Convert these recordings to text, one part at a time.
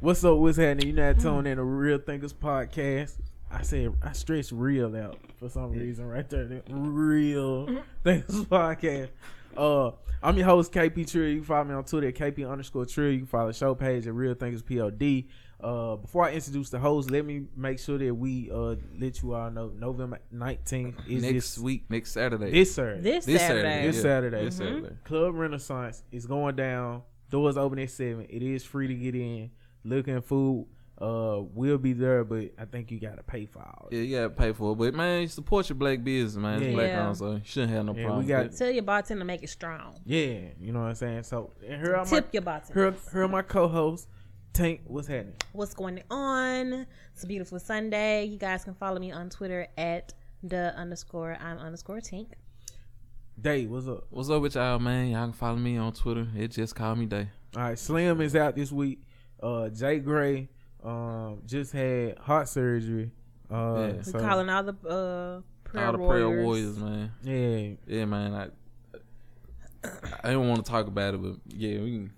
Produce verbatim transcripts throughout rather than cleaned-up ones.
What's up? What's happening? You not tuned in to Real Thinkers Podcast. I said I stretched real out for some reason right there. Real Thinkers Podcast. Uh, I'm your host K P Trill. You can follow me on Twitter at K P underscore Trill. You can follow the show page at Real Thinkers P O D. Uh, before I introduce the host, let me make sure that we uh let you all know November nineteenth is next this week, next Saturday. This Saturday. This, This Saturday. Saturday. This Yeah. Saturday. This Mm-hmm. Saturday. Club Renaissance is going down. Doors open at seven. It is free to get in. Liquor and food. Uh, we'll be there, but I think you gotta pay for all. Yeah, you gotta pay for it. But man, support your black business, man. It's Yeah. black Yeah. owned, so you shouldn't have no Yeah, problem. we got- with Tell your bartender to make it strong. Yeah, you know what I'm saying. So and here are my Tip your bartender. here, here are my co-hosts. Tank, what's happening? What's going on? It's a beautiful Sunday. You guys can follow me on Twitter at the underscore I'm underscore Tink. Day, what's up? it. What's up with y'all, man? Y'all can follow me on Twitter. It just call me Day. All right, Slim is out this week. Uh, Jay Gray um just had heart surgery. Uh, Yeah. We're so, calling all the uh, prayer All the warriors. prayer warriors, man. yeah, Yeah, man. I I don't want to talk about it, but yeah, we can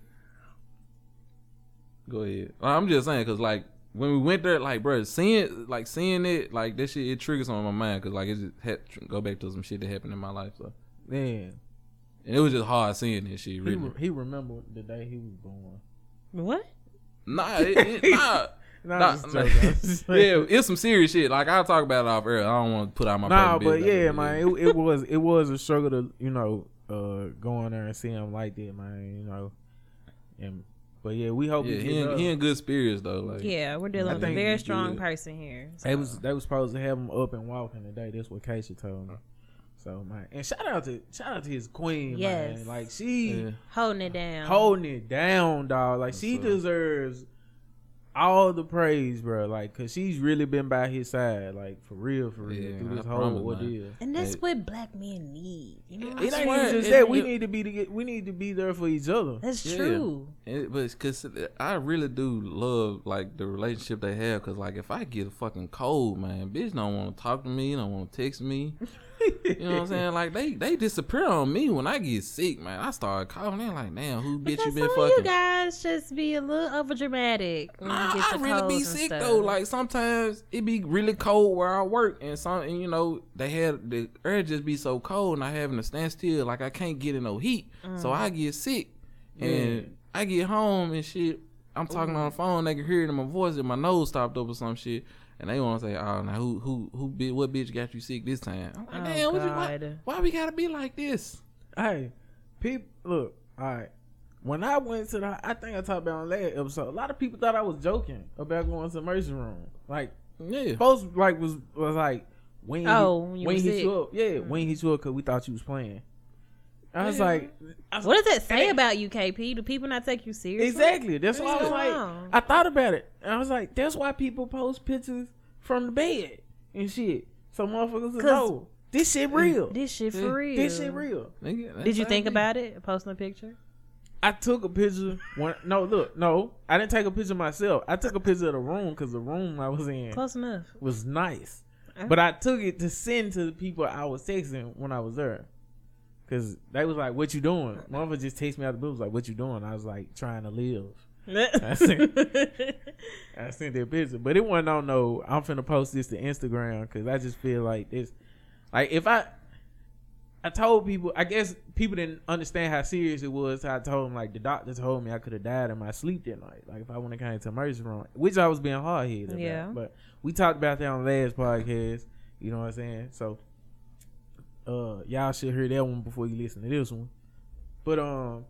go ahead. Well, I'm just saying, cause like when we went there, like bro, seeing like seeing it, like that shit, it triggers on my mind, cause like it just had to go back to some shit that happened in my life. So man, and it was just hard seeing this shit. he, Really, re- he remembered the day he was born. What? nah, it, it, nah. Nah, Nah, I'm just nah. joking. I'm just saying. Yeah, it's some serious shit. Like I'll talk about it off air. I don't want to put out my Nah, personal but business yeah, out there, man, it, it was it was a struggle to you know uh go in there and see him like that, man. You know, and but yeah, we hope Yeah, he, he get in, up. he in good spirits though. Like Yeah, we're I dealing with a think very he strong good. person here. They so. was they was supposed to have him up and walking today. That's what Keisha told me. So man, and shout out to shout out to his queen, Yes. man. Like she yeah. holding it down. holding it down, dog. Like she That's up. deserves all the praise, bro. Like, cause she's really been by his side, like for real, for real, Yeah, through this I whole promise, ordeal. and that's Hey. what black men need. You know? It I ain't swear, even just it- that. We it- need to be to get. We need to be there for each other. That's Yeah. true. It, but it's cause I really do love like the relationship they have. Cause like if I get a fucking cold, man, bitch don't want to talk to me, don't want to text me. You know what I'm saying? Like they they disappear on me when I get sick, man. I start calling in like, damn, who bitch you Because been some of you fucking? guys just be a little over dramatic. Nah, I really be sick though. Like sometimes it be really cold where I work, and some, and, you know, they had the air just be so cold, and I having to stand still, like I can't get in no heat, so I get sick, and Yeah. I get home and shit. I'm talking on the phone, they can hear it in my voice, and my nose stopped up or some shit, and they want to say, "Oh, now who, who, who, bi- what bitch got you sick this time?" I'm like, Oh, damn, what you, why, God. why we gotta be like this? Hey, people, look. All right. When I went to the, I think I talked about on last episode. A lot of people thought I was joking about going to the emergency room. Like, Yeah, folks like was was like, when Oh, he, when you when were he sick. you up, yeah, when he hit you up because we thought you was playing. I was Yeah. like, I was, What does that say and- about you, K P? Do people not take you seriously? Exactly. That's why I was What's like, going on? I thought about it. And I was like, that's why people post pictures from the bed and shit. So motherfuckers will 'Cause- know this shit real. This shit for Yeah. real. This shit real. Nigga, Did you that's think how it be. about it? Posting a picture? I took a picture. When, no, look, no, I didn't take a picture myself. I took a picture of the room because the room I was in Close enough. was nice. Uh. But I took it to send to the people I was texting when I was there. Cause they was like, "What you doing?" Motherfucker just text me out the blue. Was like, "What you doing?" I was like, "Trying to live." I sent, I sent that picture, but it wasn't on no. I'm finna post this to Instagram because I just feel like this. Like if I, I told people, I guess people didn't understand how serious it was. So I told them like the doctor told me I could have died in my sleep that night. Like if I wouldn't have came to emergency room, which I was being hard headed about. Yeah. But we talked about that on the last podcast. You know what I'm saying? So, uh, y'all should hear that one before you listen to this one. But um.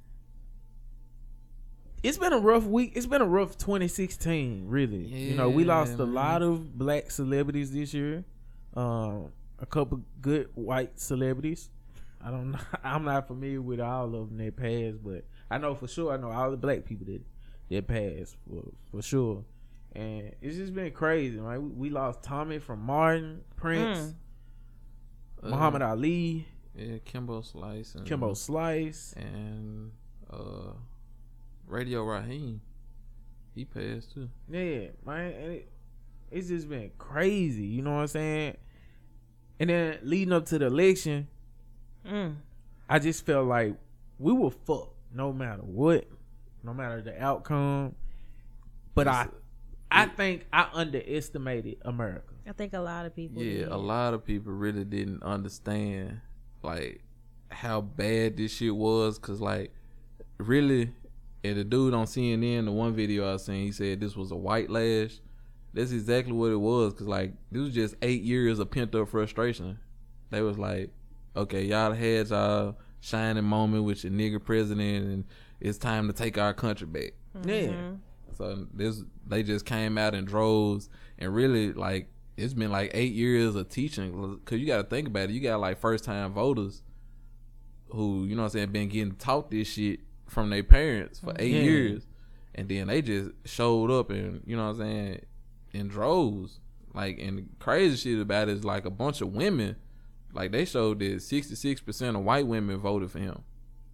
It's been a rough week. It's been a rough twenty sixteen, really. you know, we Yeah, lost a man. lot of black celebrities this year. Um, a couple good white celebrities. I don't know. I'm not familiar with all of them that passed, but I know for sure. I know all the black people that that passed for for sure. And it's just been crazy, right? We, we lost Tommy from Martin, Prince, Uh, Muhammad Ali, Yeah, Kimbo Slice and Kimbo Slice. and uh, Radio Raheem. He passed too. Yeah, man, and it, it's just been crazy. You know what I'm saying? And then leading up to the election, Mm. I just felt like we were fucked no matter what, no matter the outcome. but I, I think I underestimated America. I think a lot of people. Yeah, did. a lot of people really didn't understand like how bad this shit was, cause like really, and the dude on C N N, the one video I seen, he said this was a white lash. That's exactly what it was, cause like this was just eight years of pent up frustration. They was like, okay, y'all had y'all shining moment with your nigger president, and it's time to take our country back. Mm-hmm. Yeah. So this, they just came out in droves, and really like it's been like eight years of teaching. Cause you got to think about it. You got like first time voters who, you know what I'm saying, been getting taught this shit from their parents for eight Yeah. years, and then they just showed up and, you know what I'm saying, in droves. Like, and the crazy shit about it is like a bunch of women, like they showed that sixty-six percent of white women voted for him.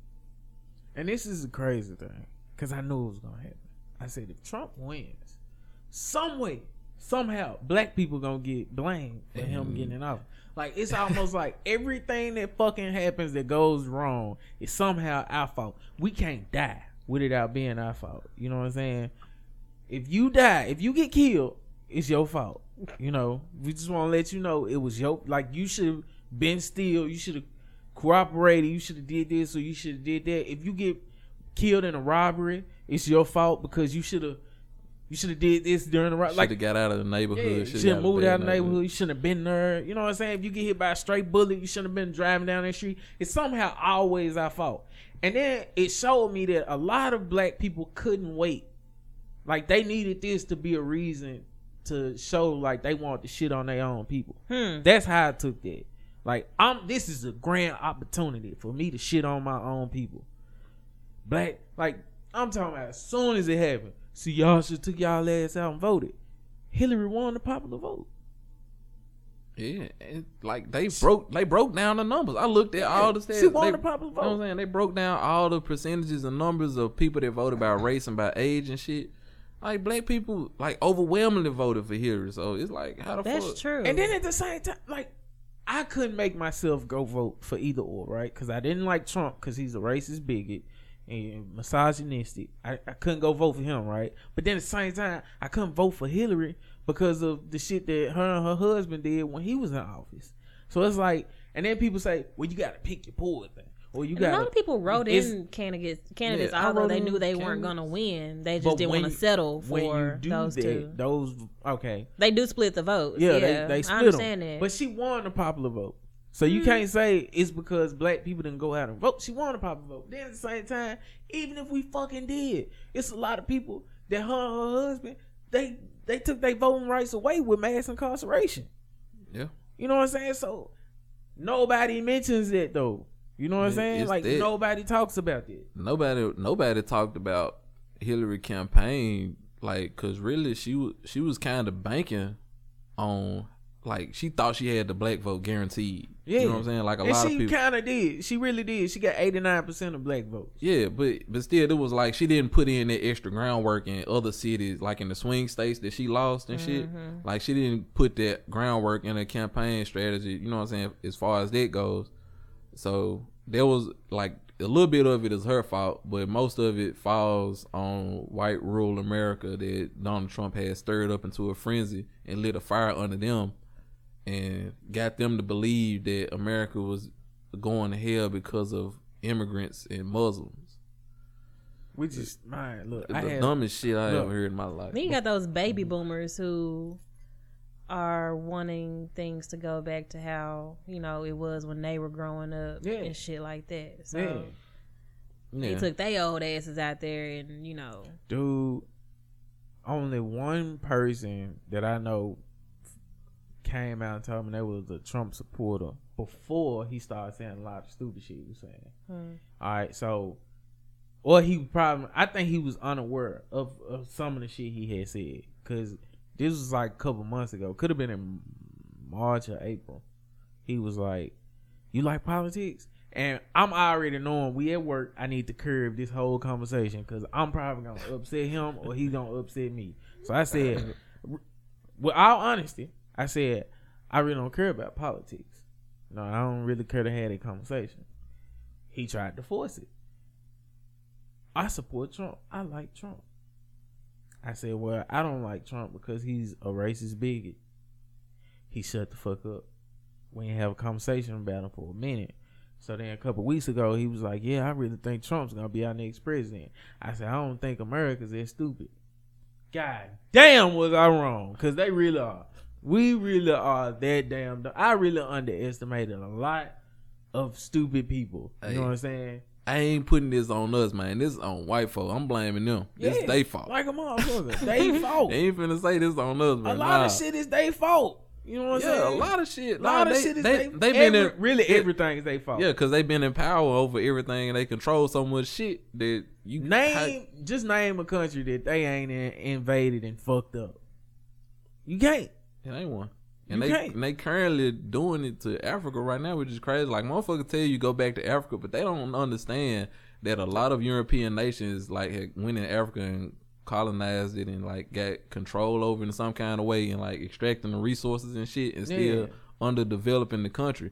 And this is a crazy thing, because I knew it was gonna happen. I said if Trump wins, some way, somehow, black people gonna get blamed for him getting in office. Like, it's almost like everything that fucking happens that goes wrong is somehow our fault. We can't die with it out being our fault. You know what I'm saying? If you die, if you get killed, it's your fault. You know, we just want to let you know it was your, like, you should have been still. You should have cooperated. You should have did this or you should have did that. If you get killed in a robbery, it's your fault because you should have You should have did this during the right. Should Like, have got out of the neighborhood. yeah, should have moved out of the neighborhood. You shouldn't have been there. You know what I'm saying? If you get hit by a straight bullet, you shouldn't have been driving down that street. It's somehow always our fault. And then it showed me that a lot of black people couldn't wait. Like, they needed this to be a reason to show like they want the shit on their own people. Hmm. That's how I took that. Like, I'm. This is a grand opportunity for me to shit on my own people. Black, like, I'm talking about as soon as it happened. See, y'all should took y'all ass out and voted. Hillary won the popular vote. Yeah, and like they broke, they broke down the numbers. I looked at all the stats. She won they, the popular vote. You know what I'm saying? They broke down all the percentages and numbers of people that voted by race and by age and shit. Like, black people, like, overwhelmingly voted for Hillary. So it's like, how the That's fuck? true. And then at the same time, like, I couldn't make myself go vote for either or, right? Because I didn't like Trump because he's a racist bigot and misogynistic. I, I couldn't go vote for him, right? But then at the same time, I couldn't vote for Hillary because of the shit that her and her husband did when he was in office. So it's like, and then people say, well, you got to pick your poison. Or you and got a lot of people wrote it's, in candidates, candidates Yeah, I although wrote they in knew they weren't candidates. going to win. They but just didn't when want to you- settle when you for do those that, two. Those, okay. They do split the votes. Yeah, Yeah, they, they I split understand them. that. But she won the popular vote. So you can't say it's because black people didn't go out and vote. She won the popular vote. Then at the same time, even if we fucking did, it's a lot of people that her and her husband, they they took their voting rights away with mass incarceration. Yeah. You know what I'm saying? So nobody mentions that though. You know what I'm It- saying? it's Like that. nobody talks about that. Nobody, nobody talked about Hillary campaign, like, cause really she was she was kind of banking on, like, she thought she had the black vote guaranteed. Yeah. You know what I'm saying? Like, a And lot of she people. kind of did. She really did. She got eighty-nine percent of black votes. Yeah, but but still, it was like she didn't put in that extra groundwork in other cities, like in the swing states that she lost and shit. Like, she didn't put that groundwork in a campaign strategy. You know what I'm saying? As far as that goes, so there was like a little bit of it is her fault, but most of it falls on white rural America that Donald Trump had stirred up into a frenzy and lit a fire under them and got them to believe that America was going to hell because of immigrants and Muslims. Which is mine. Look, The I had, dumbest shit I look. ever heard in my life. Then you got those baby boomers who are wanting things to go back to how, you know, it was when they were growing up Yeah. and shit like that. So Yeah. they Yeah. took their old asses out there and, you know. dude, only one person that I know came out and told me they was a Trump supporter before he started saying a lot of stupid shit he was saying. Hmm. All right, so, or he probably, I think he was unaware of, of some of the shit he had said, because this was like a couple months ago. Could have been in March or April. He was like, you like politics? And I'm already knowing we at work, I need to curb this whole conversation because I'm probably going to upset him or he's going to upset me. So I said, with all honesty, I said, I really don't care about politics. No, I don't really care to have that conversation. He tried to force it. I support Trump. I like Trump. I said, well, I don't like Trump because he's a racist bigot. He shut the fuck up. We didn't have a conversation about him for a minute. So then a couple weeks ago, he was like, yeah, I really think Trump's going to be our next president. I said, I don't think America's that stupid. God damn was I wrong, because they really are. We really are that damn dumb. I really underestimated a lot of stupid people. You Hey. know what I'm saying? I ain't putting this on us, man. This is on white folk. I'm blaming them. This is they fault. Like a motherfucker. They fault. They ain't finna say this on us, A man. lot Nah. of shit is they fault. You know what I'm Yeah, saying? a lot of shit. A lot Nah, of they, shit is they, they, they every, been in really it- everything is they fault. Yeah, because they been in power over everything and they control so much shit that you Name just name a country that they ain't in, invaded and fucked up. You can't. It ain't one. And You they can't. and they currently doing it to Africa right now, which is crazy. Like motherfuckers tell you go back to Africa, but they don't understand that a lot of European nations like had went in Africa and colonized it and like got control over it in some kind of way and like extracting the resources and shit and still Yeah. underdeveloping the country.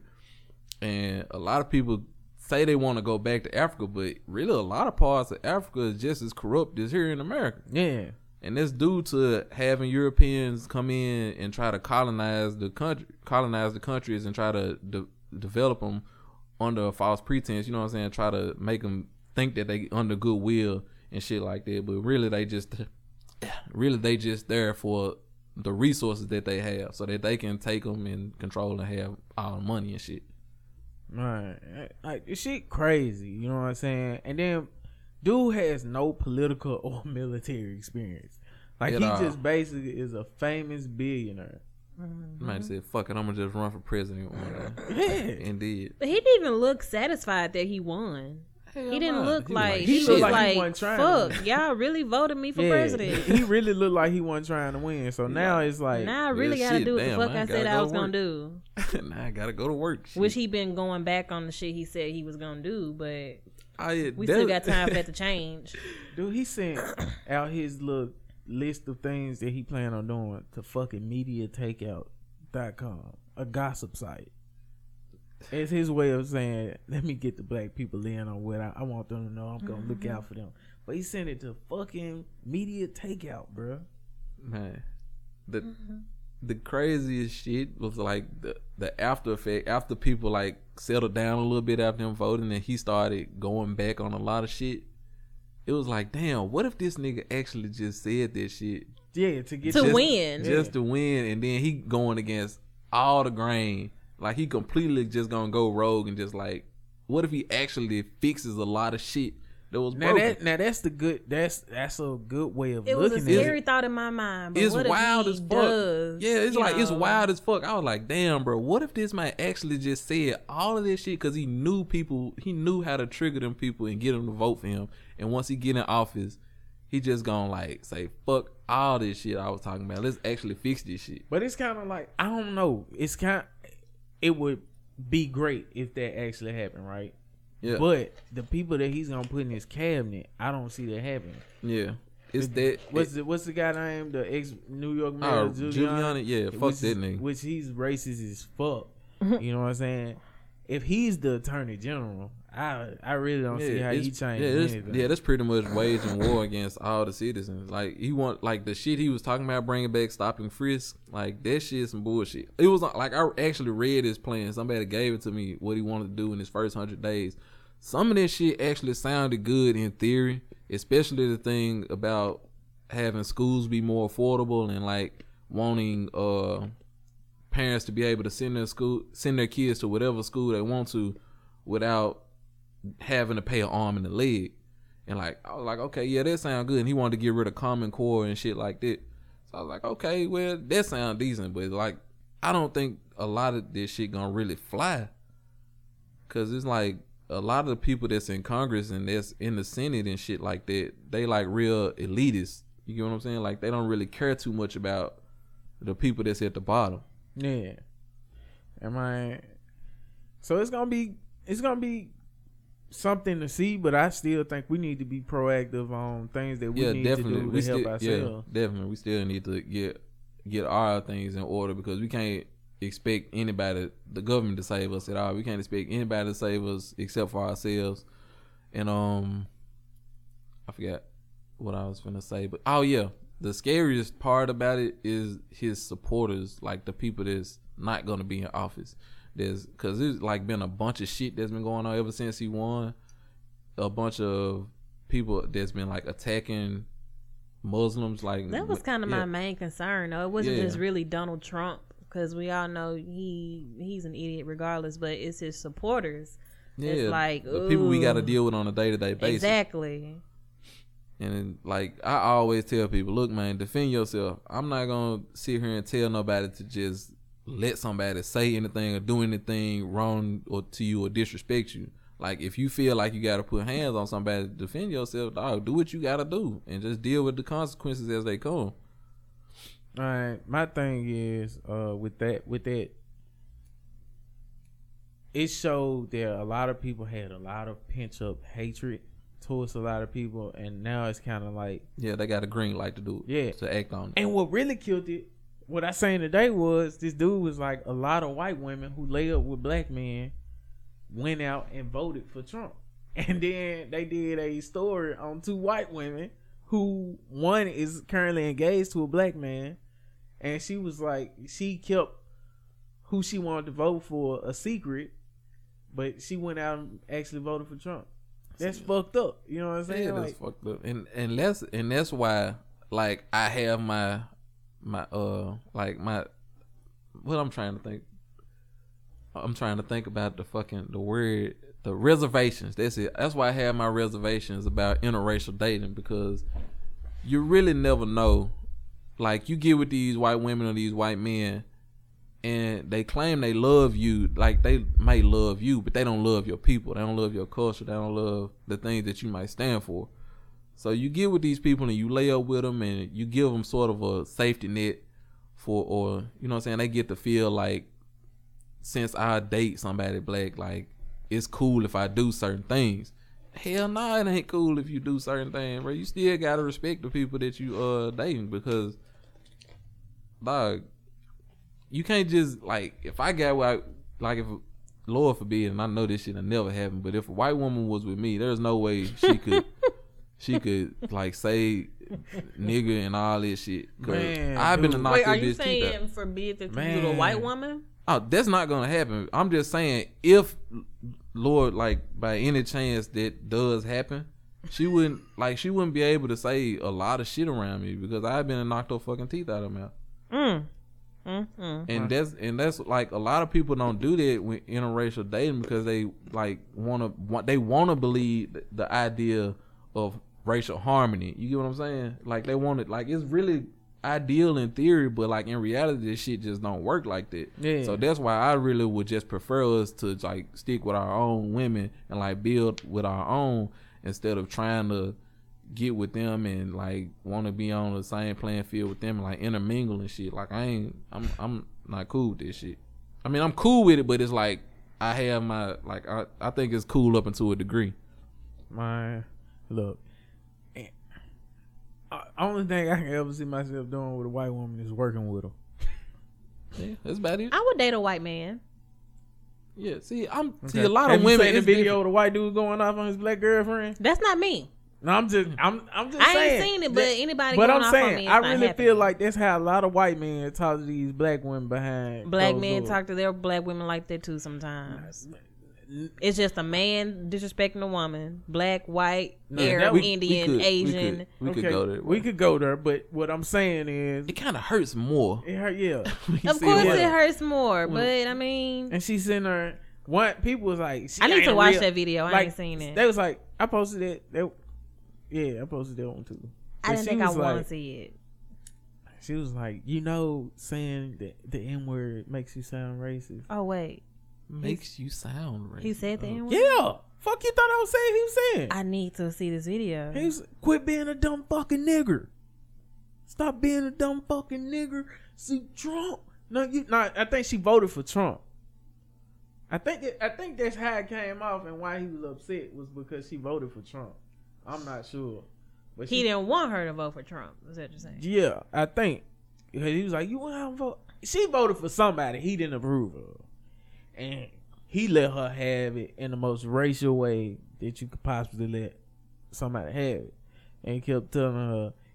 And a lot of people say they want to go back to Africa, but really a lot of parts of Africa is just as corrupt as here in America. Yeah. And that's due to having Europeans come in and try to colonize the country, colonize the countries, and try to de- develop them under a false pretense. You know what I'm saying? Try to make them think that they under goodwill and shit like that. But really, they just, really they just there for the resources that they have, so that they can take them and control and have all the money and shit. Right. Like this shit crazy. You know what I'm saying? And then dude has no political or military experience. Like At he all. just basically is a famous billionaire. Man said, "Fuck it, I'm gonna just run for president one day." Yeah. And did. But he didn't even look satisfied that he won. Hell He didn't nah. look He like was he, He was looked like, like he wasn't trying to fuck, y'all really voted me for Yeah. president. He really looked like he wasn't trying to win. So now it's like Now I really Yeah, gotta shit, do what damn, the fuck I I, said gotta I go was to gonna work. do. Now I gotta go to work. Shit. Which he been going back on the shit he said he was gonna do, but I, we still got time for that to change. dude, he sent out his little list of things that he plan on doing to fucking media takeout dot com, a gossip site. It's his way of saying, let me get the black people in on what I, I want them to know. I'm gonna look out for them. But he sent it to fucking media takeout, bro. Man, the the craziest shit was like the the after effect after people like settled down a little bit after him voting and he started going back on a lot of shit. It was like, damn, what if this nigga actually just said that shit Yeah, to get To just, win. just Yeah. to win, and then he going against all the grain, like he completely just gonna go rogue and just like, what if he actually fixes a lot of shit that was now broken? that now that's the good that's that's a good way of It was a looking at scary it. thought in my mind. But It's what if wild he as fuck. does, Yeah, it's you like it's know? wild as fuck. I was like, damn, bro, what if this man actually just said all of this shit because he knew people, he knew how to trigger them people and get them to vote for him. And once he get in office, he just gonna like say, fuck all this shit I was talking about. Let's actually fix this shit. But it's kind of like, I don't know. It's kind it would be great if that actually happened, right? Yeah, But the people that he's gonna put in his cabinet, I don't see that happening. yeah. It's that. What's the what's the guy name? The ex New York mayor Oh, Giuliani. Giuliani, yeah, fuck which that is- nigga. Which he's racist as fuck. You know what I'm saying? If he's the attorney general, I I really don't see how it's- he changed yeah, it's- anything. yeah, that's pretty much waging war against all the citizens. Like he want, like the shit he was talking about, bringing back stopping frisk. Like that shit, some bullshit. It was like I actually read his plan. Somebody gave it to me what he wanted to do in his first hundred days. Some of that shit actually sounded good in theory, especially the thing about having schools be more affordable and like wanting uh parents to be able to send their school send their kids to whatever school they want to without having to pay an arm and a leg. And like I was like, okay, yeah, that sound good. And he wanted to get rid of Common Core and shit like that. So I was like, okay, well, that sound decent, but like I don't think a lot of this shit gonna really fly. Cause it's like a lot of the people that's in Congress and that's in the Senate and shit like that, they like real elitists. You get what I'm saying? Like they don't really care too much about the people that's at the bottom. Yeah. Am I? So it's gonna be it's gonna be something to see, but I still think we need to be proactive on things that we Yeah, need definitely. to do We to help still, ourselves. yeah, definitely. We still need to get get our things in order because we can't expect anybody, the government, to save us at all. We can't expect anybody to save us except for ourselves. And um, I forgot what I was gonna say, but oh yeah, the scariest part about it is his supporters, like the people that's not gonna be in office. There's because there's like been a bunch of shit that's been going on ever since he won. A bunch of people that's been like attacking Muslims. Like that was kind of yeah. my main concern. Though it wasn't yeah. just really Donald Trump, because we all know he he's an idiot regardless. But it's his supporters. Yeah, it's like the ooh. people we got to deal with on a day to day basis. Exactly. And like I always tell people, look, man, defend yourself. I'm not gonna sit here and tell nobody to just let somebody say anything or do anything wrong or to you or disrespect you. Like if you feel like you gotta put hands on somebody to defend yourself, dog, do what you gotta do and just deal with the consequences as they come. All right, my thing is uh, with that, with that, it showed that a lot of people had a lot of pent up hatred towards a lot of people, and now it's kind of like yeah, they got a green light to do it. Yeah, to act on it. And what really killed it, what I seen today was this dude was like a lot of white women who lay up with black men went out and voted for Trump, and then they did a story on two white women who one is currently engaged to a black man, and she was like she kept who she wanted to vote for a secret, but she went out and actually voted for Trump. That's fucked up. You know what I'm saying? Yeah, that's like, fucked up. And and that's and that's why like I have my my uh like my what I'm trying to think. I'm trying to think about the fucking the word the reservations. That's it. That's why I have my reservations about interracial dating, because you really never know. Like you get with these white women or these white men, and they claim they love you, like they may love you, but they don't love your people. They don't love your culture. They don't love the things that you might stand for. So you get with these people and you lay up with them and you give them sort of a safety net for, or, you know what I'm saying? They get to feel like, since I date somebody black, like it's cool if I do certain things. Hell no, nah, it ain't cool if you do certain things, bro. You still gotta respect the people that you uh dating, because, dog, you can't just, like, if I got, like, like if, Lord forbid, and I know this shit will never happen, but if a white woman was with me, there's no way she could, she could, like, say nigga and all this shit. Man, I've been to knock Wait, this are you bitch saying forbid that you to a white woman? Oh, that's not gonna happen. I'm just saying, if, Lord, like, by any chance that does happen, she wouldn't, like, she wouldn't be able to say a lot of shit around me, because I've been and knocked her fucking teeth out of her mouth. Mm. Mm-hmm. And that's and that's like a lot of people don't do that with interracial dating, because they like want to want they want to believe the, the idea of racial harmony. You get what I'm saying? Like they want it, like it's really ideal in theory, but like in reality, this shit just don't work like that. Yeah. So that's why I really would just prefer us to like stick with our own women and like build with our own, instead of trying to get with them and like want to be on the same playing field with them and like intermingle and shit. Like I ain't, I'm, I'm not cool with this shit. I mean, I'm cool with it, but it's like I have my like I, I think it's cool up until a degree. My look, uh, only thing I can ever see myself doing with a white woman is working with her. Yeah, that's about it. I would date a white man. Yeah, see, I'm okay. see a lot have of women. You seen the video of the white dude going off on his black girlfriend? That's not me. No, I'm just, I'm, I'm just I saying. I ain't seen it, but that, anybody. But going I'm off saying, on me, I really happening. feel like that's how a lot of white men talk to these black women behind. Black men doors. talk to their black women like that too sometimes. It's just a man disrespecting a woman. Black, white, no, Arab, we, Indian, we could, Asian. We could, we okay, could go there. We could go there, but what I'm saying is, it kind of hurts more. It hurt, yeah. Of course, it, it hurts more, but I mean, and she's in there. One people was like, I need to watch real. that video. I like, ain't seen it. They was like, I posted it. They, yeah, I posted that one too. But I didn't think I like, want to see it. She was like, you know, saying that the N word makes you sound racist. Oh wait, makes He's, you sound racist. He said the oh. N word. Yeah, fuck you thought I was saying. He was saying. I need to see this video. He's quit being a dumb fucking nigger. Stop being a dumb fucking nigger. See Trump. No, you. No, I think she voted for Trump. I think it, I think that's how it came off, and why he was upset was because she voted for Trump. I'm not sure, but he she, didn't want her to vote for Trump. Is that what you're saying? Yeah, I think he was like, "You want to vote?" She voted for somebody he didn't approve of, and he let her have it in the most racial way that you could possibly let somebody have it, and he kept telling her,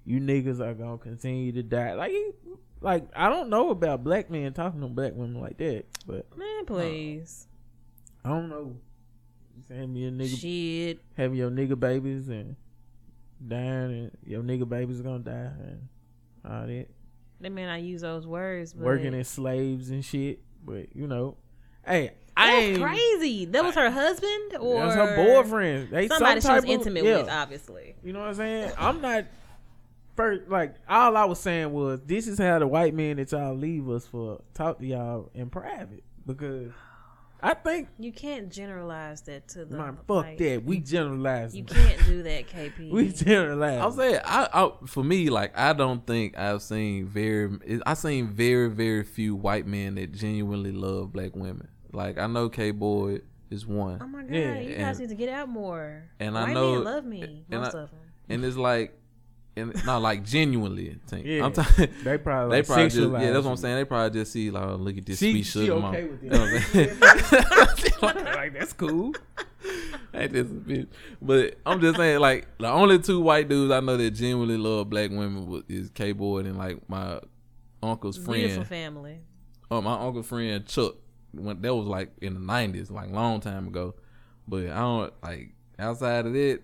you niggas are gonna continue to die. Like, he, like I don't know about black men talking to black women like that, but Man, please. I don't know. You saying me a nigga Shit. having your nigga babies and dying, and your nigga babies are gonna die and all that. They may not use those words, but Working as slaves and shit, but you know, hey, I that's ain't crazy. That was her husband, or that's her boyfriend. They somebody some she was type of- intimate yeah. with, obviously. You know what I'm saying? I'm not first. Like all I was saying was, this is how the white men that y'all leave us for talk to y'all in private, because I think You can't generalize that to the. man, fuck like, that. We generalize. You can't do that, K P. We generalize. I'm saying, I, I for me, like I don't think I've seen very, I seen very, very few white men that genuinely love black women. Like I know K Boy is one, Oh my god, Yeah, you and- guys need to get out more. and I White know- men love me, and most I- of them. and it's like, and not like genuinely. Think. Yeah. I'm talking. they probably They like probably just, yeah, sexualize that's what I'm you. saying. They probably just see like, oh, look at this She, sweet she sugar okay mama. with You know it. what I'm saying? like that's cool. Ain't this a bitch? But I'm just saying, like the only two white dudes I know that genuinely love black women was- is K Boy and like my uncle's Beautiful friend. family. Oh, my uncle's friend Chuck. When that was like in the nineties, like long time ago. But I don't like outside of it.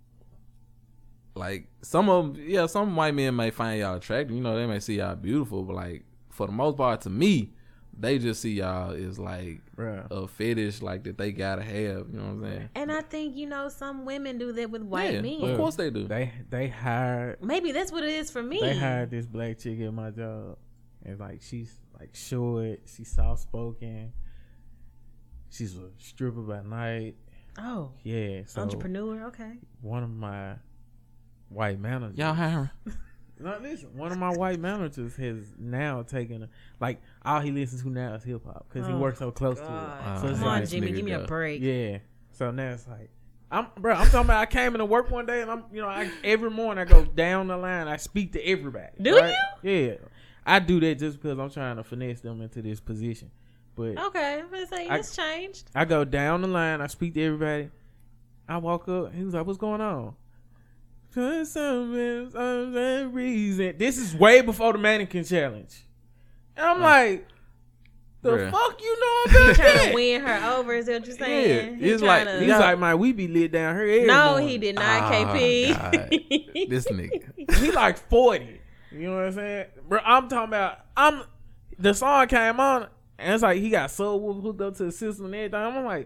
Like some of them, yeah, some white men may find y'all attractive. You know, they may see y'all beautiful, but like for the most part, to me, they just see y'all as like Bruh. a fetish, like that they gotta have. You know what I'm saying? And I think, you know, some women do that with white yeah, men. of course they do. They they hired Maybe that's what it is for me. they hired this black chick at my job, and like she's like short, she's soft spoken, she's a stripper by night. Oh, Yeah, so entrepreneur. Okay. one of my white managers. Y'all hiring? No, listen. One of my white managers has now taken a, like all he listens to now is hip hop because he Oh, works so close God. to it. Oh, So it's Come on, like, Jimmy, nigga give me a go. break. yeah. So now it's like, I'm, bro. I'm talking about. I came into work one day and I'm, you know, I, every morning I go down the line. I speak to everybody. Do right? Yeah, I do that just because I'm trying to finesse them into this position. But Okay, I'm gonna say I- it's changed. I go down the line. I speak to everybody. I walk up. He was like, "What's going on?" For some reason, this is way before the mannequin challenge. And I'm like, "The Bruh. fuck you know You about trying that?" to win her over? Is that what you're saying? Yeah, He it's like- tryna- He's like, "Man, we be lit down here." Every no, morning." he did not. Ah, K P. This nigga. He like forty. You know what I'm saying, bro? I'm talking about. I'm. The song came on, and it's like he got soul hooked up to the system and everything. I'm like.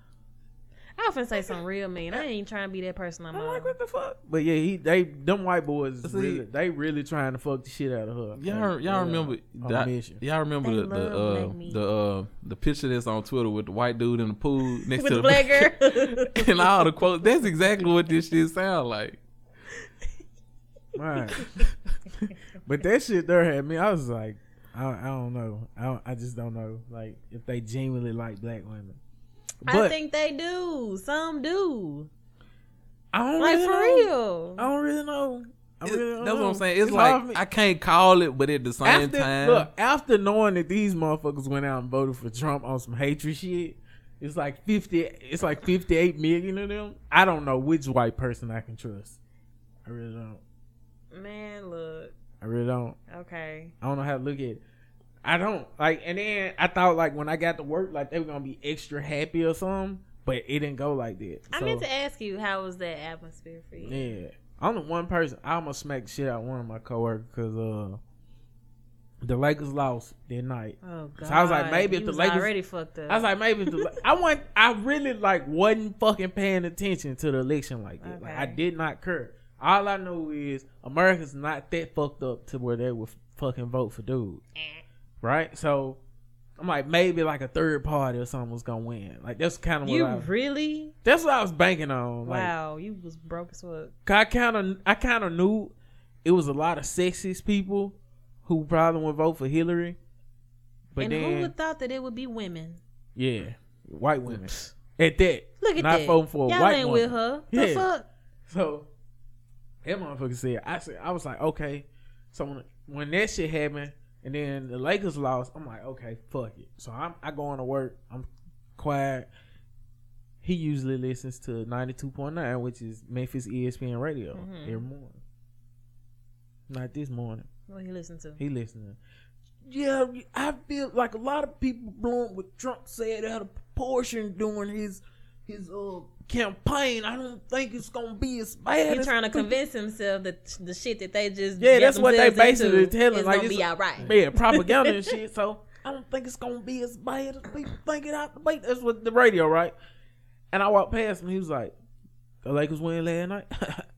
I often say something real mean. I ain't trying to be that person I'm I'm on. like, what the fuck? But yeah, he they them white boys See- really, they really trying to fuck the shit out of her. Y'all, Like, y'all yeah, remember? on that- a mission. Y'all remember They the the love uh, black meat. the uh, the picture that's on Twitter with the white dude in the pool next With to the black girl. and all the quotes. That's exactly what this shit sound like. Right. But that shit there had me. I was like, I, I don't know. I don't, I just don't know. Like if they genuinely like black women. But I think they do. Some do. I don't Like really for know. real. I don't really know. I It's- really don't that's what know. I'm saying. It's, hard for like me. I can't call it, but at the same after, time, Look, after knowing that these motherfuckers went out and voted for Trump on some hatred shit, it's like fifty. It's like fifty-eight million of them. I don't know which white person I can trust. I really don't. Man, look. I really don't. Okay. I don't know how to look at it. I don't like. And then I thought like when I got to work, like they were gonna be extra happy or something, but it didn't go like that. I So, meant to ask you, how was that atmosphere for you? yeah, I'm the one person. I almost smacked the shit out of one of my coworkers because uh, the Lakers lost that night. Oh God. So I was like, maybe if you the was Lakers- already fucked up. I was like, maybe if the I want. I really like wasn't fucking paying attention to the election like that. Like I Okay. did not care. All I know is America's not that fucked up to where they would fucking vote for dude, right? So I'm like, maybe like a third party or something was gonna win. Like that's kind of what you I. really? That's what I was banking on. Like, Wow, you was broke as fuck. 'cause I kind of, I kind of knew it was a lot of sexist people who probably would vote for Hillary. But and then, who would thought that it would be women? yeah, white women at that. Look at not that. voting for a Y'all white ain't woman. with her. The Yeah. fuck? So that motherfucker said, I said, I was like, okay. So when, when that shit happened, and then the Lakers lost, I'm like, okay, fuck it. So I'm, I go on to work. I'm quiet. He usually listens to ninety-two point nine, which is Memphis E S P N radio Mhm. every morning. Not this morning. What he listen to? He listening. Yeah, I feel like a lot of people blowing what Trump said out of proportion during his his uh campaign. I don't think it's gonna be as bad. He's trying to people. convince himself that the shit that they just Yeah, that's what they basically into telling. is Like gonna it's be all right. Yeah, propaganda and shit. So I don't think it's gonna be as bad as people think it out the way. That's what the radio, right? And I walked past him. He was like, "The Lakers win last night."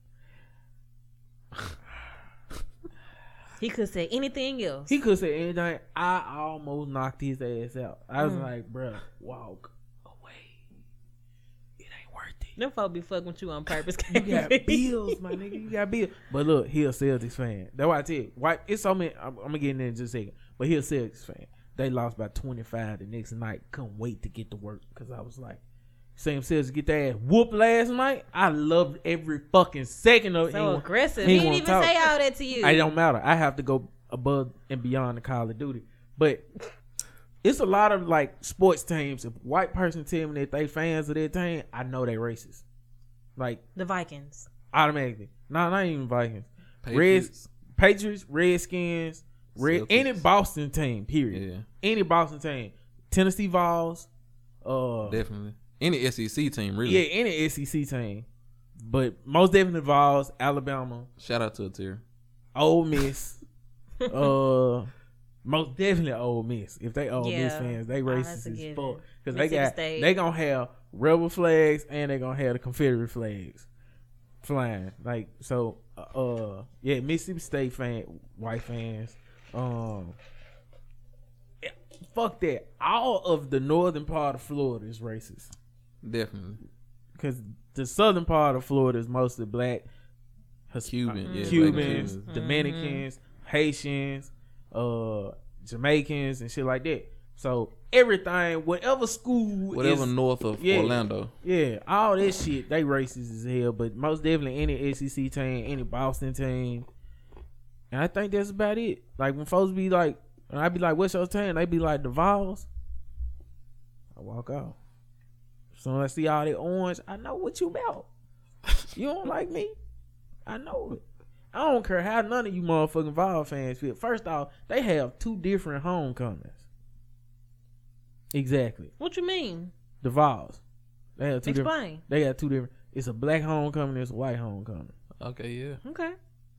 He could say anything else. He could say anything. I almost knocked his ass out. I was Mm. like, "Bruh, walk away. It ain't worth it. Them folk be fucking with you on purpose. You got bills, my nigga. You got bills." But look, he a Celtics fan. That's why I tell you. Why it's so many. I'm, I'm gonna get in there in just a second. But he a Celtics fan. They lost by twenty-five the next night. Couldn't wait to get to work because I was like, same Celtics get their ass whooped last night. I loved every fucking second of it. So He aggressive. he He didn't won't even talk. say all that to you. It don't matter. I have to go above and beyond the Call of Duty. But it's a lot of like sports teams. If a white person tell me that they fans of their team, I know they racist. Like The Vikings. automatically. No, not even Vikings. Patriots. Reds, Patriots, Redskins, Red, Celtics. any Boston team. Period. Yeah, Any Boston team. Tennessee Vols. Uh, definitely. Any S E C team, really. yeah, any S E C team. But most definitely Vols, Alabama, Shout out to a tier. Ole Miss. uh, most definitely Ole Miss. If they Ole Miss Yeah. fans, they Oh, racist that's a as given. fuck. Because they Mississippi got State. they gonna have rebel flags and they gonna have the Confederate flags flying. Like so, uh, uh yeah, Mississippi State fan, white fans. Um, yeah, fuck that. All of the northern part of Florida is racist. Definitely. Because the southern part of Florida is mostly black, His- Cuban, uh, yeah, black Cubans, Cubans. Dominicans, Haitians, uh, Jamaicans, and shit like that. So everything, whatever school, Whatever is, north of yeah. Orlando. yeah, all that shit, they racist as hell. But most definitely any S E C team, any Boston team, and I think that's about it. Like when folks be like, when I be like, "What's your team?" They be like, "The Vols." I walk out. So when I see all that orange, I know what you about. You don't like me? I know it. I don't care how none of you motherfucking Vol fans feel. First off, they have two different homecomings. Exactly. What you mean? The Vols. They have two different. Explain. They got two different. It's a black homecoming. It's a white homecoming. Okay, yeah. Okay.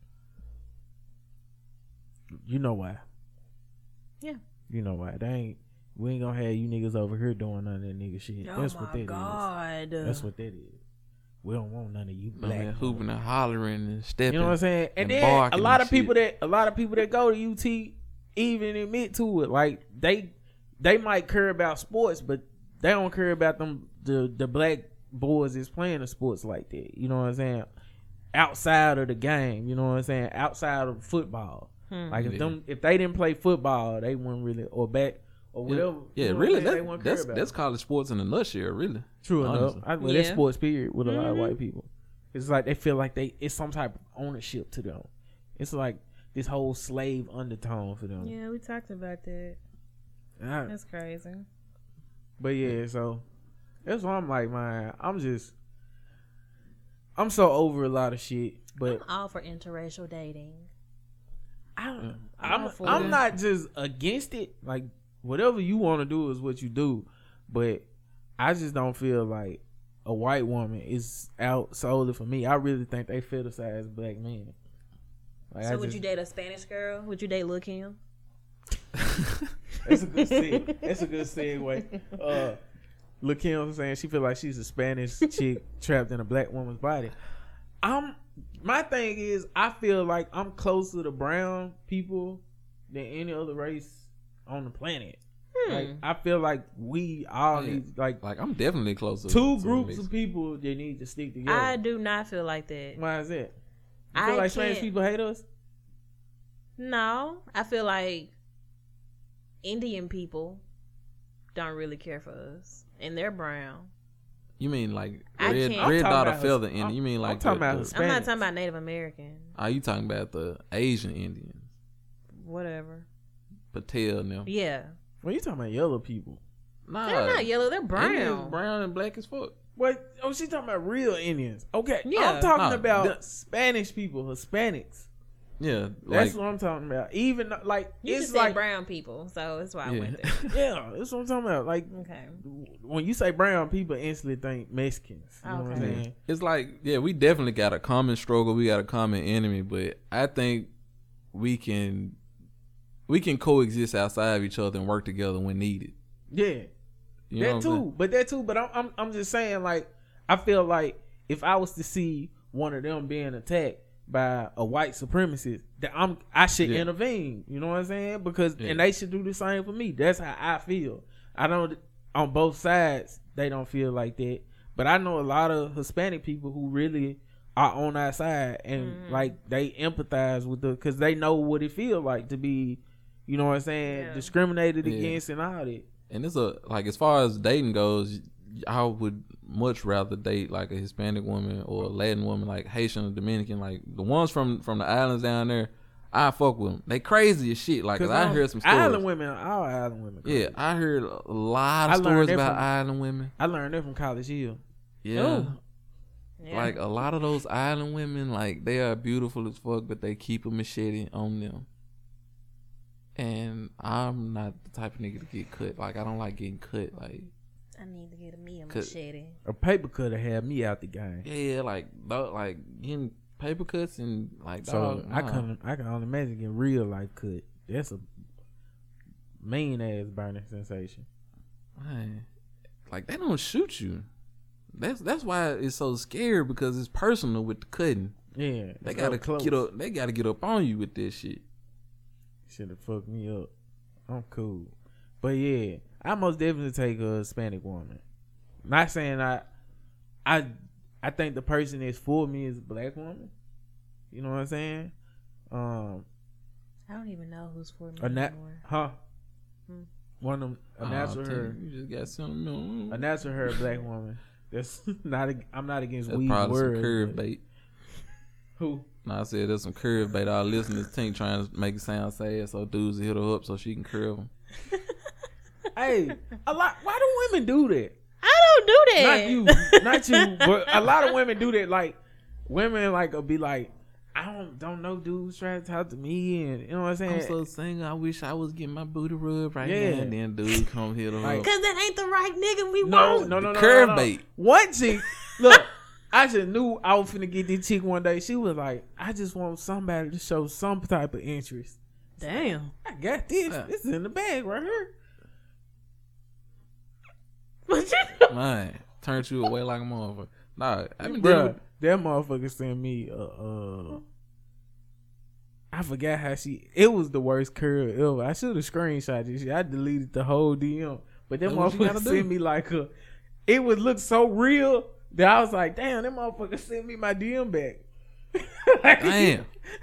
You know why? Yeah. You know why? They ain't. We ain't gonna have you niggas over here doing none of that nigga shit. Oh That's my what that is. God. That's what that is. We don't want none of you No, black. man, hooping and hollering and stepping. You know what I'm saying? And, and then a barking lot and of people shit. that a lot of people that go to U T even admit to it. Like they they might care about sports, but they don't care about them the the black boys is playing the sports like that. You know what I'm saying? Outside of the game, you know what I'm saying? Outside of football. Hmm. Like if Yeah. them if they didn't play football, they wouldn't really or back or whatever. Yeah, you know what really. I'm saying? They That, wouldn't care that's about that's it. college sports in a nutshell, really. True enough. honestly. I, well, that's Yeah. sports period with a lot of Mhm. white people. It's like they feel like they it's some type of ownership to them. It's like this whole slave undertone for them. Yeah, we talked about that. I- That's crazy. but yeah, so that's why I'm like, man, I'm just I'm so over a lot of shit. But I'm all for interracial dating. I'm I'm I'm, for I'm it. not just against it. Like whatever you want to do is what you do. But I just don't feel like a white woman is out solely for me. I really think they fetishize black men. Like, So I would just- you date a Spanish girl? Would you date Lil Kim? That's a good seg. That's a good segue. Uh, Lil Kim saying she feel like she's a Spanish chick trapped in a black woman's body. I'm. My thing is, I feel like I'm closer to brown people than any other race on the planet. Hmm. Like I feel like we all Yeah. need like Like I'm definitely closer. two to groups mixed. of people that need to stick together. I do not feel like that. Why is that? You feel I like Spanish can't- people hate us? No, I feel like Indian people don't really care for us, and they're brown. You mean like I red can't- red I'm dot talking or about feather His- Indian? You mean I'm like talking the, about the, His- I'm not Spanish. talking about Native American. Are you talking about the Asian Indians? Whatever. Patel now. Yeah, Well, you talking about yellow people? Nah, they're not yellow. They're Indians brown. brown and black as fuck. Wait, oh, she's talking about real Indians. Okay, Yeah. I'm talking Nah, about the- Spanish people, Hispanics. Yeah, That's like, what I'm talking about. Even like You it's just said like brown people, so that's why I Yeah. went there. yeah, that's what I'm talking about. Like Okay. when you say brown, people instantly think Mexicans. You know what I'm Okay. saying? it's like, yeah, we definitely got a common struggle. We got a common enemy, but I think we can we can coexist outside of each other and work together when needed. Yeah, You know that what I'm saying? too. But that too. But I'm, I'm I'm just saying, like, I feel like if I was to see one of them being attacked by a white supremacist, that I'm I should Yeah. intervene. You know what I'm saying? Because Yeah. and they should do the same for me. That's how I feel. I don't on both sides they don't feel like that. But I know a lot of Hispanic people who really are on our side and Mhm. like they empathize with the because they know what it feels like to be, you know what I'm saying, Yeah. discriminated Yeah. against and all that. And it's a like as far as dating goes, I would much rather date like a Hispanic woman or a Latin woman, like Haitian or Dominican, like the ones from from the islands down there. I fuck with them. They crazy as shit. Like, cause I I'm- heard some stories. Island women, all island women. crazy. Yeah, I heard a lot I of learned stories that about from- island women. I learned that from College Hill. Yeah. Ooh. Yeah. Like a lot of those island women, like they are beautiful as fuck, but they keep a machete on them. And I'm not the type of nigga to get cut. Like I don't like getting cut. Like I need to get a me a Cause- machete. A paper could have had me out the game. yeah, like dog, like getting paper cuts and like So dog, I nah. couldn't. I can only imagine getting real life cut. That's a mean ass burning sensation. Man, like they don't shoot you. That's that's why it's so scary because it's personal with the cutting. Yeah, They it's gotta up close. get up. They gotta get up on you with this shit. Should have fucked me up. I'm cool, but yeah, I most definitely take a Hispanic woman. Not saying I, I, I think the person that's for me is a black woman. You know what I'm saying? Um, I don't even know who's for me a nat, anymore. huh? Hmm. One of them, a Aw, natural Tim, her, You just got something. a natural her black woman. That's not. A, I'm not against That's weed probably some words. curve but- bait. Who? No, I said there's some curve bait. Our listeners think trying to make it sound sad, so dudes hit her up so she can curve them. Hey, a lot. Why do women do that? I don't do that. Not you, not you, but a lot of women do that. Like women, like will be like, I don't don't know dudes trying to talk to me, and you know what I'm saying. I'm so single. I wish I was getting my booty rubbed right Yeah. now. And then dude come hit her Like- up. Cause that ain't the right nigga we no, want. no, no, no, curve no, no. bait. One chick, look, I just knew I was finna get this chick one day. She was like, I just want somebody to show some type of interest. Damn. I got this. Yeah. This is in the bag right here. What you do? Man, turned you away like a motherfucker. Nah, I been dealing Bruh, with, that motherfucker sent me uh, uh I forgot how she it was the worst curve ever. I should have screenshot this shit. I deleted the whole D M. But that That's what you motherfucker gotta do. sent me like a it would look so real that I was like, damn, that motherfucker sent me my D M back. Like- damn.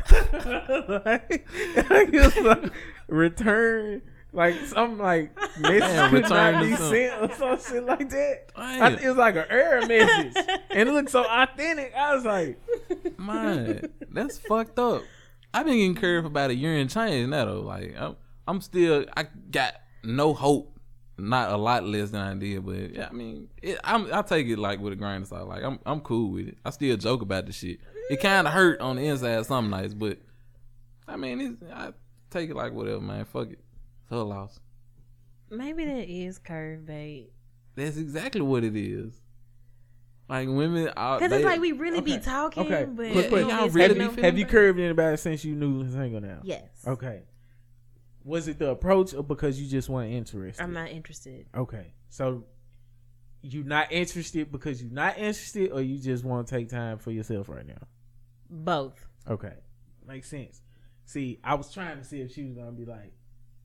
like, like it's like return like some like message Damn, could return not to be some- sent or some shit like that. Damn. I, it was like an error message, and it looked so authentic. I was like, Man, that's fucked up. I've been getting curved for about a year and change now though. Like I'm, I'm still, I got no hope. Not a lot less than I did, but yeah, I mean, it, I'm, I take it like with a grain of salt. Like I'm, I'm cool with it. I still joke about the shit. It kind of hurt on the inside some nights, but I mean, it's, I take it like whatever, man. Fuck it. It's her loss. Maybe that is curve bait. That's exactly what it is. Like women, are, Cause they, it's like we really be Okay, talking, okay, but quick we question. don't Y'all be really taking be no feeling have you number. curved anybody since you knew single now? Yes. Okay. Was it the approach or because you just weren't interested? I'm not interested. Okay, so you not interested because you not interested, or you just want to take time for yourself right now? Both. Okay, makes sense. See, I was trying to see if she was gonna be like,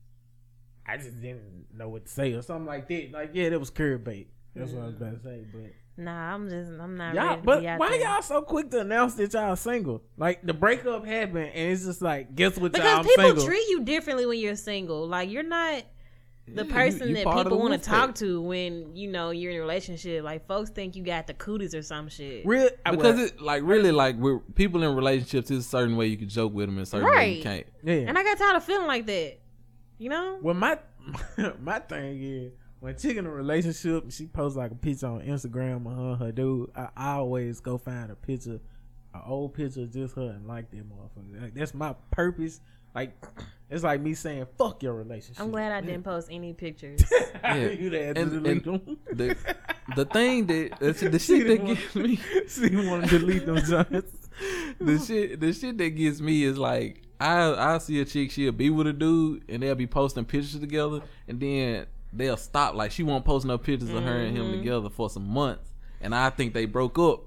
I just didn't know what to say or something like that. Like, yeah, that was curve bait. That's what I was about to say. But Nah, I'm just I'm not y'all, ready to but be out why there. y'all so quick to announce that y'all single? Like the breakup happened, and it's just like, guess what? Because y'all I'm people single. treat you differently when you're single. Like you're not the Yeah, you- person you that part of people the want wolf to talk pack. to when you know you're in a relationship. Like folks think you got the cooties or some shit. Real because well, it like really like with people in relationships, there's a certain way you can joke with them and a certain way you Right. can't. yeah. And I got tired of feeling like that. You know? Well, my my thing is when chick in a relationship, she posts like a picture on Instagram of her and her dude. I, I always go find a picture an old picture of just her and like that motherfucker. Like, that's my purpose. Like, it's like me saying, fuck your relationship. I'm glad I yeah. didn't post any pictures. Yeah. You'd have to and, delete and them. The, the thing that, the, the shit that gets me. She want to delete them joints. The shit, the shit that gets me is like, I I see a chick, she'll be with a dude, and they'll be posting pictures together, and then they'll stop. Like, she won't post no pictures mm-hmm. of her and him together for some months, and I think they broke up.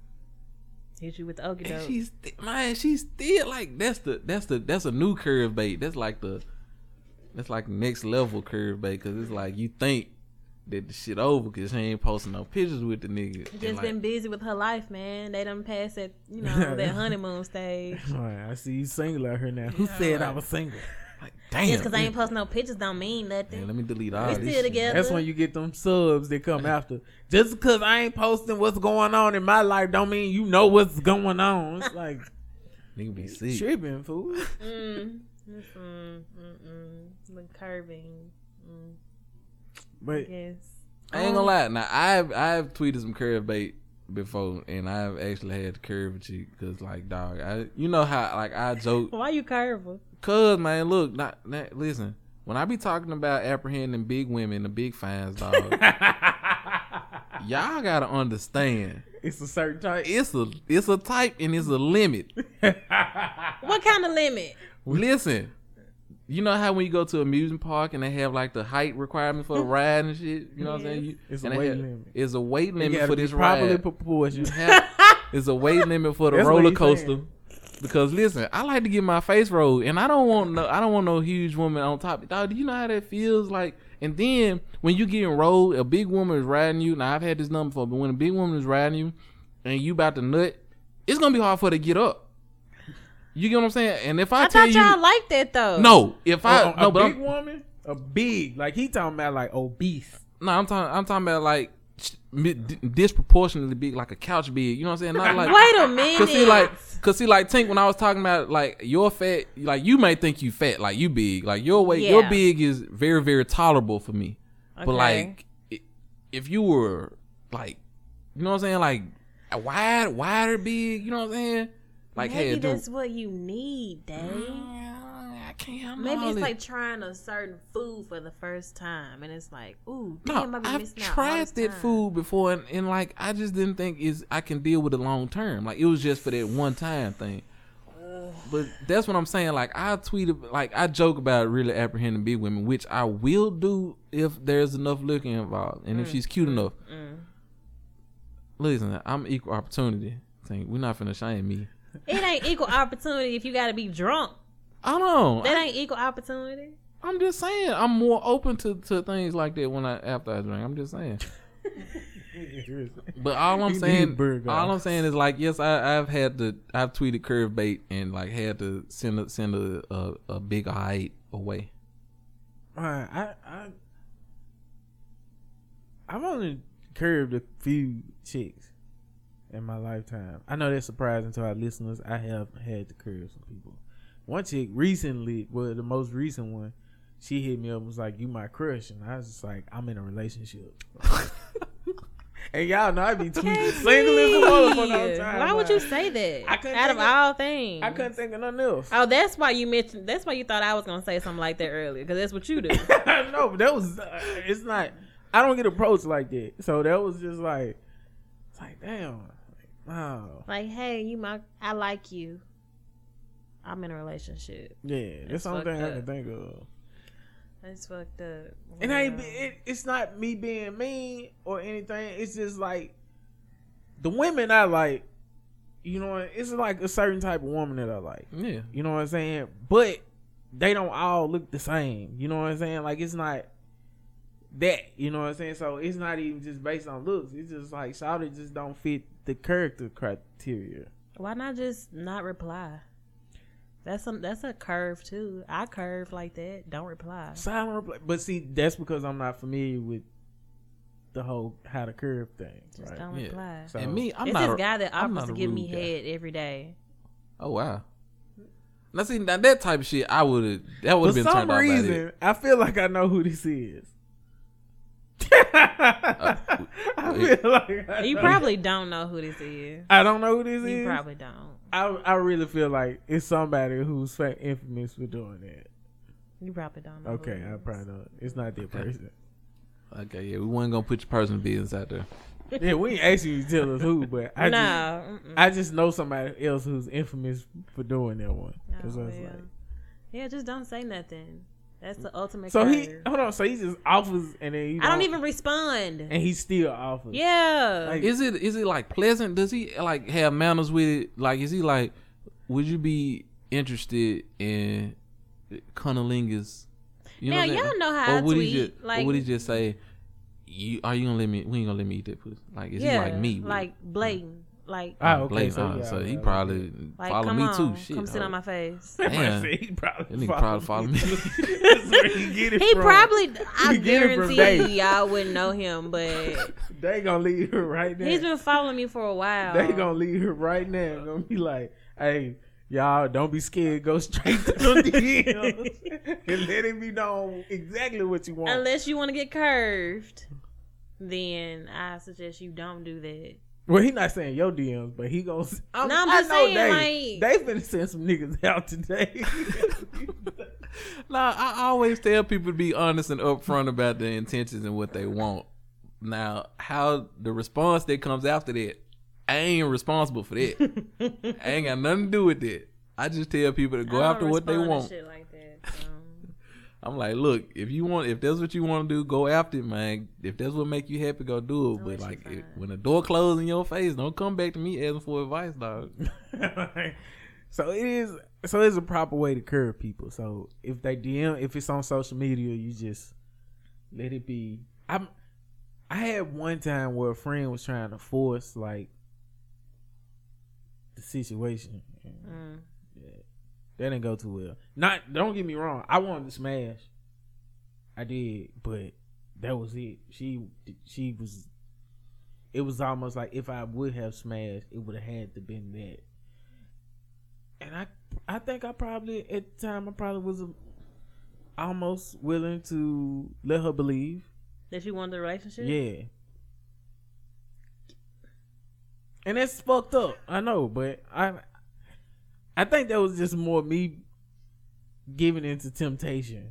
Hit you with the okie doke. And she's man, she's still like that's the that's the that's a new curve bait. That's like the that's like next level curve bait, because it's like you think that the shit over because she ain't posting no pictures with the nigga. Just like, been busy with her life, man. They done passed that, you know, that honeymoon stage. All right, I see you single out here now. Who yeah, said right. I was single? Like, damn. Just because I ain't posting no pictures don't mean nothing. Man, let me delete all we this still shit. Together. That's when you get them subs that come after. Just because I ain't posting what's going on in my life don't mean you know what's going on. It's like, nigga be sick. Tripping, fool. Mm. Mm-mm. Mm-mm. The curving. Mm. But yes. I ain't gonna lie. Now I've I've tweeted some curve bait before, and I've actually had to curve a cheek because, like, dog, I you know how like I joke. Why you curving? Cause man, look, not, not listen. When I be talking about apprehending big women, the big fans, dog, y'all gotta understand. It's a certain type. It's a it's a type and it's a limit. What kind of limit? Listen. You know how when you go to an amusement park and they have like the height requirement for the ride and shit? You know what I'm saying? You, it's a weight have, limit. It's a weight limit for this properly ride. Proportioned. It's a weight limit for the That's roller coaster. Because listen, I like to get my face rolled, and I don't want no, I don't want no huge woman on top. Dog, do you know how that feels like? And then when you getting rolled, a big woman is riding you. Now I've had this number before, but when a big woman is riding you, and you about to nut, it's gonna be hard for her to get up. You get what I'm saying? And if I, I tell thought you, y'all like that though. No, if I a, no, a but big I'm, woman, a big like he talking about like obese. No, I'm talking. I'm talking about like disproportionately big, like a couch big. You know what I'm saying? Not like. Wait a minute. Cause see, like, cause see, like, Tink, when I was talking about like your fat, like you may think you fat, like you big, like your weight, yeah. your big is very, very tolerable for me. Okay. But like, if you were like, you know what I'm saying, like a wide, wider, big, you know what I'm saying? Like, maybe hey, that's what you need, Dave. I can't. Maybe it's it. like trying a certain food for the first time, and it's like, ooh, no, damn, I be I've missing out all tried this that time. food before, and, and like I just didn't think is I can deal with it long term. Like it was just for that one time thing. But that's what I'm saying. Like I tweeted, like I joke about really apprehending big women, which I will do if there's enough looking involved, and mm. if she's cute enough. Mm. Listen, I'm equal opportunity. Think we're not finna shame me. It ain't equal opportunity if you gotta be drunk. I don't know. That I, ain't equal opportunity. I'm just saying. I'm more open to, to things like that when I after I drink. I'm just saying. But all I'm saying, all I'm saying is like, yes, I, I've had to, I've tweeted curve bait and like had to send a, send a, a, a big height away. Alright, I, I, I've only curved a few chicks in my lifetime. I know that's surprising to our listeners. I have had to curve some people. One chick recently, well, the most recent one, she hit me up and was like, "You my crush," and I was just like, "I'm in a relationship." And y'all know I be tweeting single as a motherfucker all the time. Why would you say that? I couldn't Out of think of- all things, I couldn't think of nothing else. Oh, that's why you mentioned. That's why you thought I was gonna say something like that earlier, because that's what you do. No, but that was. Uh, it's not. I don't get approached like that. So that was just like, it's like, damn. Like, wow. Like, hey, you my, I like you. I'm in a relationship. Yeah, that's the only thing I can think of. That's fucked up. And I ain't, it, it's not me being mean or anything. It's just like the women I like. You know, it's like a certain type of woman that I like. Yeah, you know what I'm saying. But they don't all look the same. You know what I'm saying. Like it's not that. You know what I'm saying. So it's not even just based on looks. It's just like shawty just don't fit the character criteria. Why not just not reply? That's a that's a curve too. I curve like that. Don't reply. Silent reply. But see, that's because I'm not familiar with the whole how to curve thing. Just right? don't yeah. reply. So, and me, I'm it's not this a, guy that I'm offers not to a give me rude guy. head every day. Oh wow. Now see, now that type of shit, I would have that would have For been some turned reason, off by it. I feel like I know who this is. uh, I feel like I You know. probably don't know who this is. I don't know who this You is. probably don't. I I really feel like it's somebody who's fa- infamous for doing that. You probably don't know. Okay, who it I is. probably don't. It's not that person. Okay, yeah, we weren't gonna put your personal business out there. Yeah, we ain't asking you to tell us who, but I no. just mm-mm. I just know somebody else who's infamous for doing that one. Oh, That's what it's well. like. Yeah, just don't say nothing. That's the ultimate. So he curve. hold on. So he just offers and then he I don't even respond. and he still offers. Yeah. Like- Is it is it like pleasant? Does he like have manners with it? Like, is he like, would you be interested in cunnilingus? You Now what I'm saying? y'all know how Or I would tweet. he just, like, or would he just say, "You are you gonna let me? We ain't gonna let me eat that pussy." Like, is yeah, he like me? with like blatant, like, Ah, okay, blatant? so uh, yeah, so he yeah, probably like follow come me on, too. Shit, come sit huh? on my face. yeah. Damn. he probably That nigga probably follow me. That's where he get it He from. probably, I You get it from guarantee Dave. you, y'all wouldn't know him, but They gonna leave her right now. he's been following me for a while. They gonna leave her right now. Gonna be like, hey, y'all, don't be scared. Go straight to the D Ms and let it be known exactly what you want. Unless you want to get curved, then I suggest you don't do that. Well, he not saying your D Ms, but he gonna. I'm, No, I'm I just know saying, they, they finna send some niggas out today. Nah, I always tell people to be honest and upfront about their intentions and what they want. Now, how the response that comes after that, I ain't responsible for that. I ain't got nothing to do with that. I just tell people to go I don't after what they respond to want. Shit like that. So. I'm like, look, if you want, if that's what you want to do, go after it, man. If that's what make you happy, go do it. I But wish like, you it, fine. when the door closes in your face, don't come back to me asking for advice, dog. So it is. So it's a proper way to curve people. So if they D M, if it's on social media, you just let it be. I'm. I had one time where a friend was trying to force like the situation. Mm. Yeah, that didn't go too well. Not. Don't get me wrong. I wanted to smash. I did, but that was it. She. She was. It was almost like if I would have smashed, it would have had to been that. And I, I think I probably at the time I probably was a, almost willing to let her believe. That you want the relationship? Yeah. And that's fucked up. I know, but I, I think that was just more me giving into temptation.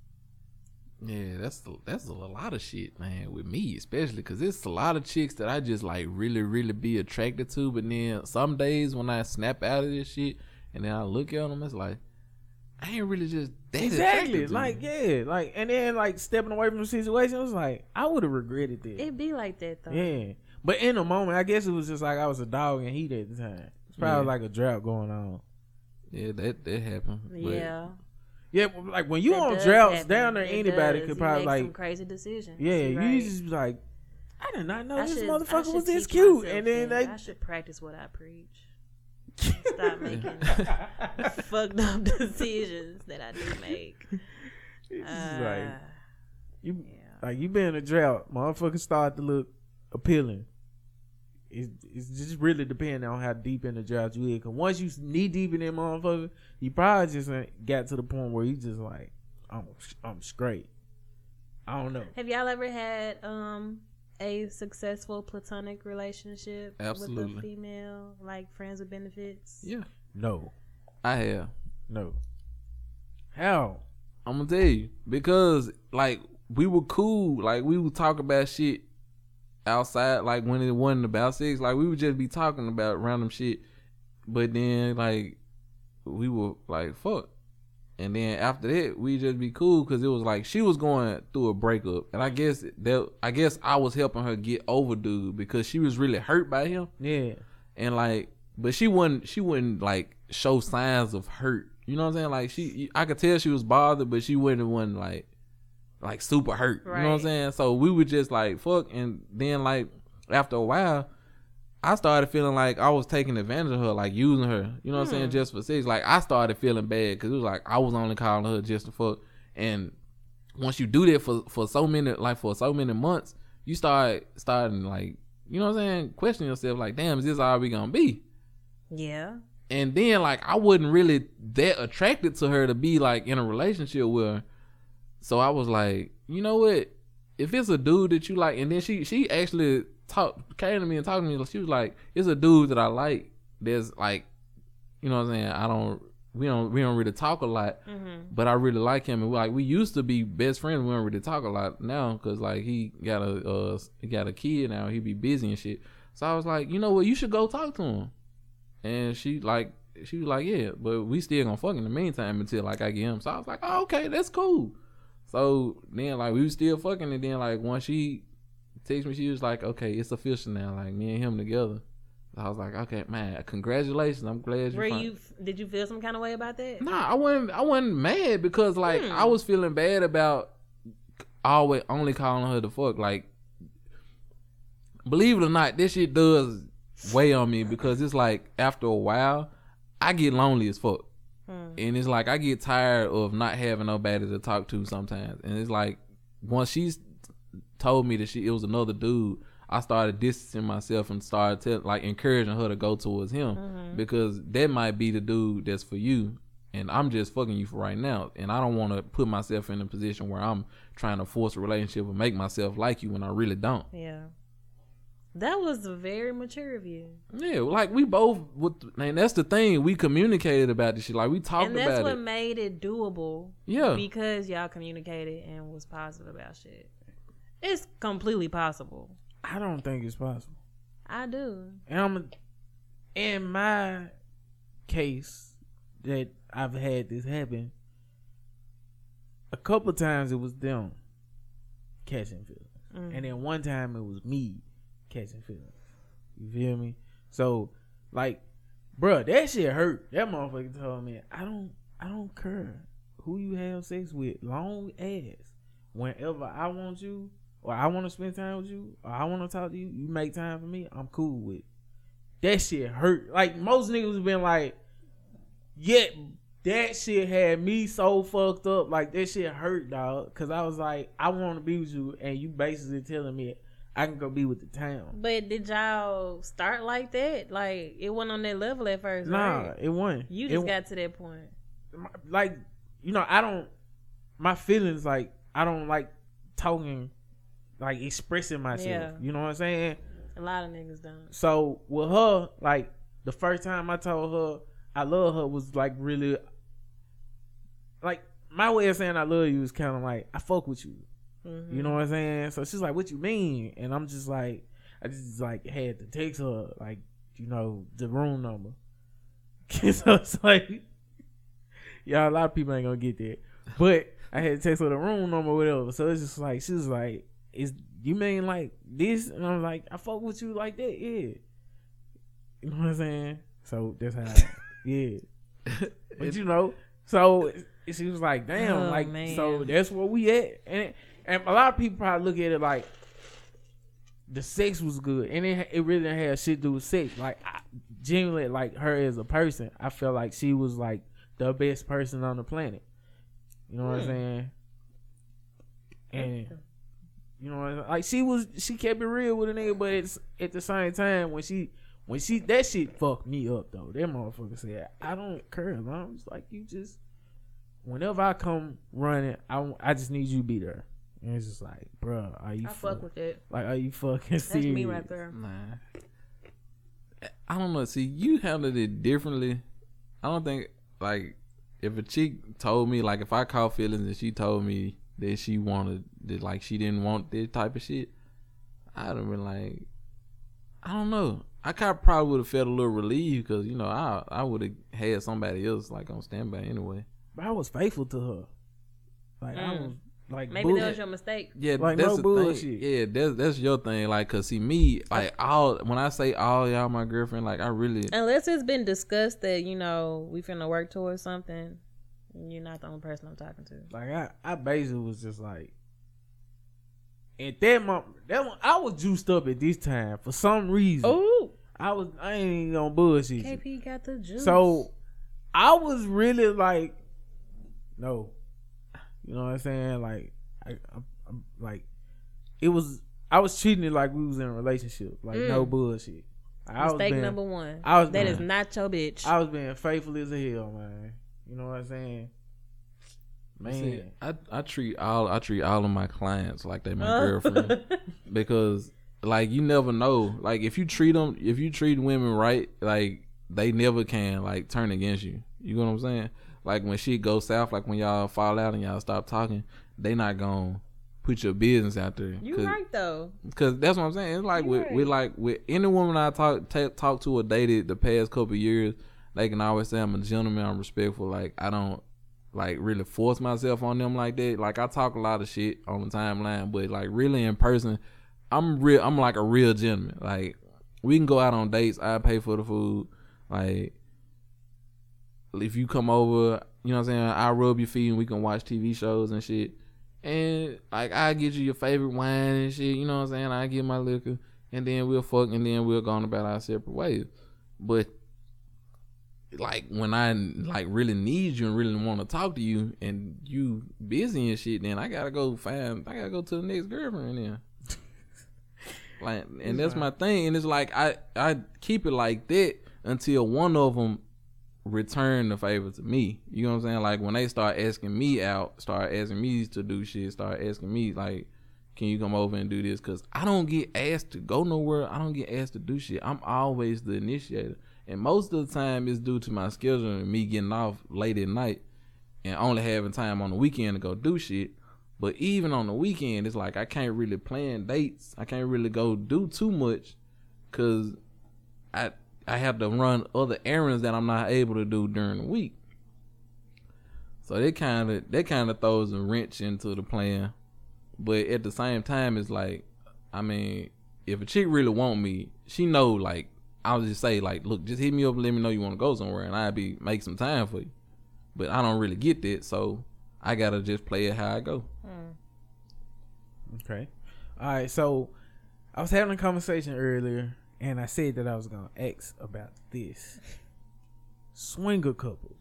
Yeah, that's that's a lot of shit, man. With me, especially because it's a lot of chicks that I just like really, really be attracted to. But then some days when I snap out of this shit and then I look at them, it's like I ain't really just that Exactly. attracted to Like them. yeah, like and then like stepping away from the situation, it was like I would have regretted that. It be like that though. Yeah, but in the moment, I guess it was just like I was a dog in heat at the time. It's probably Yeah. like a drought going on. Yeah, that that happened. But Yeah. Yeah, but, like when you That on does droughts happen. down there, It anybody does. could You probably make some like, crazy decisions. yeah, You're you right. just be like, I did not know I this should- I motherfucker should was this teach cute, myself and then that. they I should practice what I preach. Stop making fucked up decisions that I do make. It's just Uh, like you, yeah. like you been in a drought, motherfuckers start to look appealing. It's, it's just really depending on how deep in the drought you is. Cause once you knee deep in that motherfucker, you probably just ain't got to the point where you just like, I'm, I'm straight. I don't know. Have y'all ever had um a successful platonic relationship with Absolutely. a female, like friends with benefits? yeah, No, I have. no. How? I'm gonna tell you because like we were cool, like we would talk about shit outside, like when it wasn't about sex, like we would just be talking about random shit. But then like we were like fuck, and then after that we just be cool because it was like she was going through a breakup, and I guess that I guess I was helping her get over dude because she was really hurt by him, Yeah. and like but she wouldn't she wouldn't like show signs of hurt. You know what I'm saying? Like she, I could tell she was bothered, but she wouldn't wasn't like, like super hurt. You know what I'm Right. saying? So we were just like fuck, and then like after a while, I started feeling like I was taking advantage of her, like using her. You know what I'm saying? Hmm. Just for sex. Like I started feeling bad because it was like I was only calling her just to fuck, and once you do that for for so many like for so many months, you start starting like you know what I'm saying, questioning yourself like, damn, is this all we gonna be? Yeah. And then like I wasn't really that attracted to her to be like in a relationship with her. So I was like, you know what? if it's a dude that you like, and then she she actually talk came to me and talked to me. She was like, it's a dude that I like. There's like, you know what I'm saying. I don't. We don't we don't really talk a lot, mm-hmm. but I really like him, and we, like we used to be best friends. We don't really talk a lot now because like he got a uh, he got a kid now. He be busy and shit. So I was like, you know what, you should go talk to him. And she like she was like, yeah, but we still gonna fuck in the meantime until like I get him. So I was like, oh, okay, that's cool. So then like we was still fucking, and then like once she texted me, she was like, okay, it's official now. Like me and him together. I was like, okay, man, congratulations. I'm glad you. Were you? Did you feel some kind of way about that? Nah, I wasn't. I wasn't mad because like hmm. I was feeling bad about always only calling her the fuck. Like, believe it or not, this shit does weigh on me because it's like after a while, I get lonely as fuck, hmm. and it's like I get tired of not having nobody to talk to sometimes. And it's like once she's told me that she it was another dude, I started distancing myself and started tell, like encouraging her to go towards him mm-hmm. because that might be the dude that's for you, and I'm just fucking you for right now, and I don't want to put myself in a position where I'm trying to force a relationship or make myself like you when I really don't. Yeah, that was very mature of you. Yeah, like we both, and that's the thing, we communicated about this shit, like we talked about it. And that's what made it doable. Yeah, because y'all communicated and was positive about shit. It's completely possible. I don't think it's possible. I do. And I'm, in my case that I've had this happen, a couple times it was them catching feelings. Mm-hmm. And then one time it was me catching feelings. You feel me? So, like, bruh, that shit hurt. That motherfucker told me, I don't, I don't care who you have sex with, long as whenever I want you, or I want to spend time with you, or I want to talk to you, you make time for me, I'm cool with it. That shit hurt. Like, most niggas have been like, yeah, that shit had me so fucked up. Like, that shit hurt, dog. Because I was like, I want to be with you, and you basically telling me I can go be with the town. But did y'all start like that? Like, it wasn't on that level at first, nah, right? it wasn't. You just it, got to that point. Like, you know, I don't, my feelings, like, I don't like talking, like expressing myself. Yeah. You know what I'm saying? A lot of niggas don't. So with her, like the first time I told her I love her was like really, like my way of saying I love you is kind of like I fuck with you. Mm-hmm. You know what I'm saying? So she's like, "What you mean?" And I'm just like, I just like had to text her like, you know, the room number. So it's like, yeah, a lot of people ain't gonna get that, but I had to text her the room number or whatever. So it's just like she was like, is you mean like this? And I'm like, I fuck with you like that, yeah. You know what I'm saying? So that's how, I, yeah. But you know, so she was like, damn, oh, like, man. So that's where we at. And and a lot of people probably look at it like the sex was good, and it it really didn't have shit to do with sex. Like, I, genuinely, like her as a person, I felt like she was like the best person on the planet. You know what mm. I'm saying? And you know, like she was, she kept it real with a nigga, but it's at the same time when she, when she, that shit fucked me up though. That motherfucker said, I don't care, man. I'm just like, you just, whenever I come running, I, I just need you to be there. And it's just like, bro, are you? I fuck, fuck with it. Like, are you fucking That's serious? That's me right there. Nah, I don't know. See, you handled it differently. I don't think like if a chick told me, like if I caught feelings and she told me that she wanted, that like she didn't want this type of shit, I'd have been like, I don't know. I kind of probably would have felt a little relieved because, you know, I I would have had somebody else like on standby anyway. But I was faithful to her. Like mm. I was like, maybe bull- that was your mistake. Yeah, like that's no the bullshit. thing. Yeah, that's that's your thing. Like, cause see me, like all when I say all y'all my girlfriend, like I really, unless it's been discussed that, you know, we finna work towards something, you're not the only person I'm talking to. Like I, I basically was just like, at that moment, that one, I was juiced up at this time for some reason. Oh, I was, I ain't even gonna bullshit. K P got the juice. So I was really like, no, you know what I'm saying? Like, I, I'm, I'm like, it was. I was treating it like we was in a relationship, like mm. no bullshit. I Mistake was being, number one. I was that being, is not your bitch. I was being faithful as a hell, man. You know what I'm saying? Man, See, I I treat all I treat all of my clients like they my girlfriend because like you never know. Like if you treat them, if you treat women right, like they never can like turn against you. You know what I'm saying? Like when shit goes south, like when y'all fall out and y'all stop talking, they not gonna put your business out there. You right though. Cause that's what I'm saying. It's like you with, right. with like with any woman I talk t- talk to or dated the past couple of years, they can always say I'm a gentleman, I'm respectful. Like I don't like really force myself on them like that. Like I talk a lot of shit on the timeline, but like really in person, I'm real. I'm like a real gentleman. Like we can go out on dates. I pay for the food. Like if you come over, you know what I'm saying, I'll rub your feet and we can watch T V shows and shit. And like I get you your favorite wine and shit, you know what I'm saying? I get my liquor and then we'll fuck and then we'll go on about our separate ways. But like when I like really need you and really want to talk to you and you busy and shit, then I gotta go find I gotta go to the next girlfriend then. Like and that's my thing. And it's like I, I keep it like that until one of them return the favor to me. You know what I'm saying? Like when they start asking me out, start asking me to do shit, start asking me like, can you come over and do this? Cause I don't get asked to go nowhere. I don't get asked to do shit. I'm always the initiator. And most of the time it's due to my schedule and me getting off late at night and only having time on the weekend to go do shit. But even on the weekend, it's like I can't really plan dates. I can't really go do too much cause I I have to run other errands that I'm not able to do during the week. So that kind of that kind of throws a wrench into the plan. But at the same time, it's like, I mean, if a chick really want me, she know like I'll just say like, look, just hit me up and let me know you want to go somewhere, and I'll be make some time for you. But I don't really get that, so I gotta just play it how I go. Hmm. Okay. All right. So I was having a conversation earlier. And I said that I was going to ask about this. Swinger couples.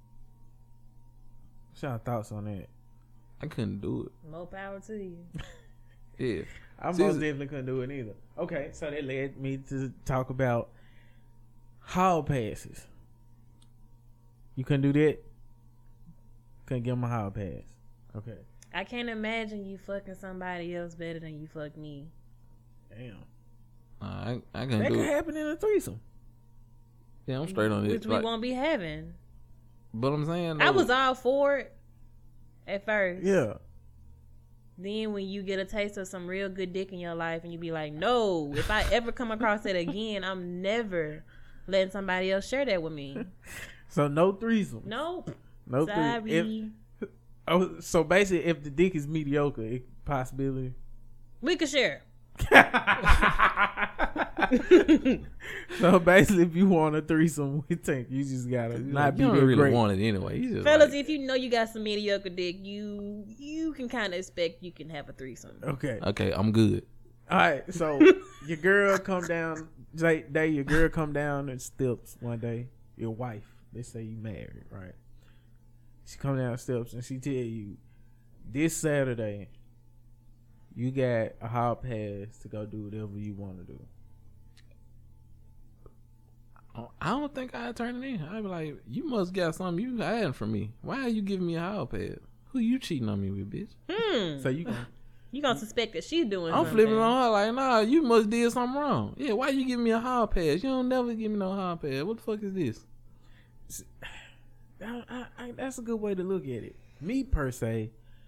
What's y'all thoughts on that? I couldn't do it. More power to you. Yeah. I most See, definitely couldn't do it either. Okay, so that led me to talk about hall passes. You couldn't do that? Couldn't give them a hall pass. Okay. I can't imagine you fucking somebody else better than you fuck me. Damn. Uh, I I can That do could it. happen in a threesome. Yeah, I'm straight on it. Which we Like, won't be having. but I'm saying I though, was all for it at first. Yeah. Then when you get a taste of some real good dick in your life and you be like, no, if I ever come across it again, I'm never letting somebody else share that with me. So no threesome. Nope. No Sorry. threesome. If, oh, so basically, if the dick is mediocre, it possibility. We could share. So basically, if you want a threesome with Tank, you just gotta you not be don't that really great. want it anyway. You just Fellas, like, if you know you got some mediocre dick, you you can kind of expect you can have a threesome. Okay. okay, I'm good. All right. So your girl come down. Day, day your girl come down and steps one day. Your wife. Let's say you married, right? She come down steps and she tell you, this Saturday, you got a hall pass to go do whatever you want to do. I don't think I'd turn it in. I'd be like, you must got something you hiding from me. Why are you giving me a hall pass? Who you cheating on me with, bitch? Hmm. So you can. You gonna suspect that she's doing I'm something. flipping on her like, nah, you must did something wrong. Yeah, why you giving me a hall pass? You don't never give me no hall pass. What the fuck is this? I, I, I, that's a good way to look at it. Me per se,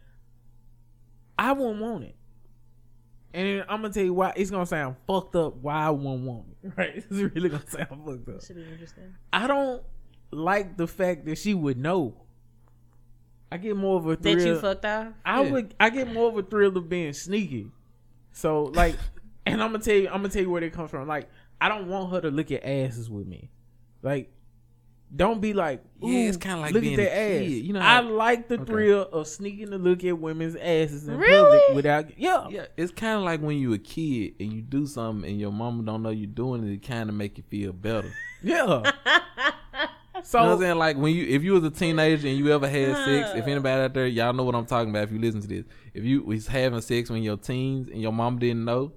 I won't want it. And I'm gonna tell you why. It's gonna sound fucked up. Why I won't want it, right? It's really gonna sound fucked up. Should be interesting. I don't like the fact that she would know. I get more of a thrill. That you fucked off. I Yeah. would. I get more of a thrill of being sneaky. So like, and I'm gonna tell you. I'm gonna tell you where it comes from. Like, I don't want her to look at asses with me. Like, don't be like, ooh, Yeah, it's kinda like look being at a that ass. kid. You know I how- like the Okay. thrill of sneaking to look at women's asses in Really? public without. Yeah. Yeah, it's kind of like when you a kid and you do something and your mama don't know you doing it. It kind of make you feel better. Yeah. So You know what I'm saying? Like when you, if you was a teenager and you ever had sex, if anybody out there, y'all know what I'm talking about. If you listen to this, if you was having sex when you're teens and your mom didn't know,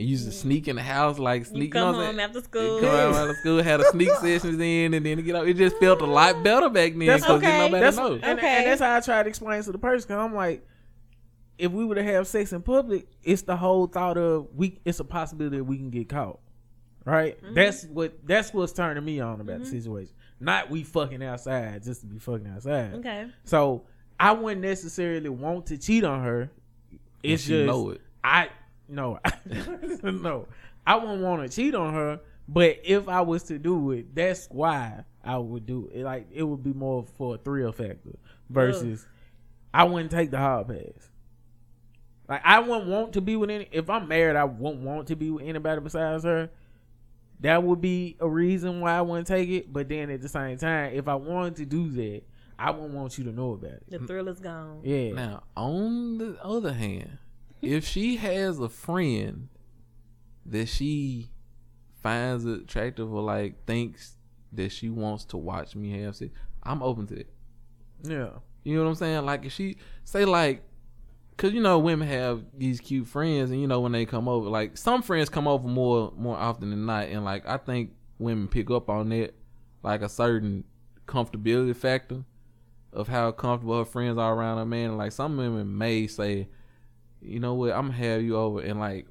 and used to sneak in the house, like sneak. You come you know what home I'm after school. Come home after school, had a sneak sessions in, and then to get out. It just felt a lot better back then That's because okay. nobody That's knows. and, Okay. and that's how I try to explain to the person. Cause I'm like, if we were to have sex in public, it's the whole thought of we. It's a possibility that we can get caught, right? Mm-hmm. That's what. That's what's turning me on about Mm-hmm. the situation. Not we fucking outside just to be fucking outside. Okay. So I wouldn't necessarily want to cheat on her. It's she just know it. I no no. I wouldn't want to cheat on her. But if I was to do it, that's why I would do it. Like it would be more for a thrill factor versus I wouldn't take the hard pass. Like I wouldn't want to be with any. If I'm married, I wouldn't want to be with anybody besides her. That would be a reason why I wouldn't take it. But then at the same time, if I wanted to do that, I wouldn't want you to know about it. The thrill is gone. Yeah. Now, on the other hand, if she has a friend that she finds attractive or like thinks that she wants to watch me have sex, I'm open to that. Yeah. You know what I'm saying? Like if she say like, cause you know women have these cute friends, and you know when they come over, like some friends come over more more often than not, and like I think women pick up on that, like a certain comfortability factor of how comfortable her friends are around her man. Like some women may say, you know what, I'm gonna have you over, and like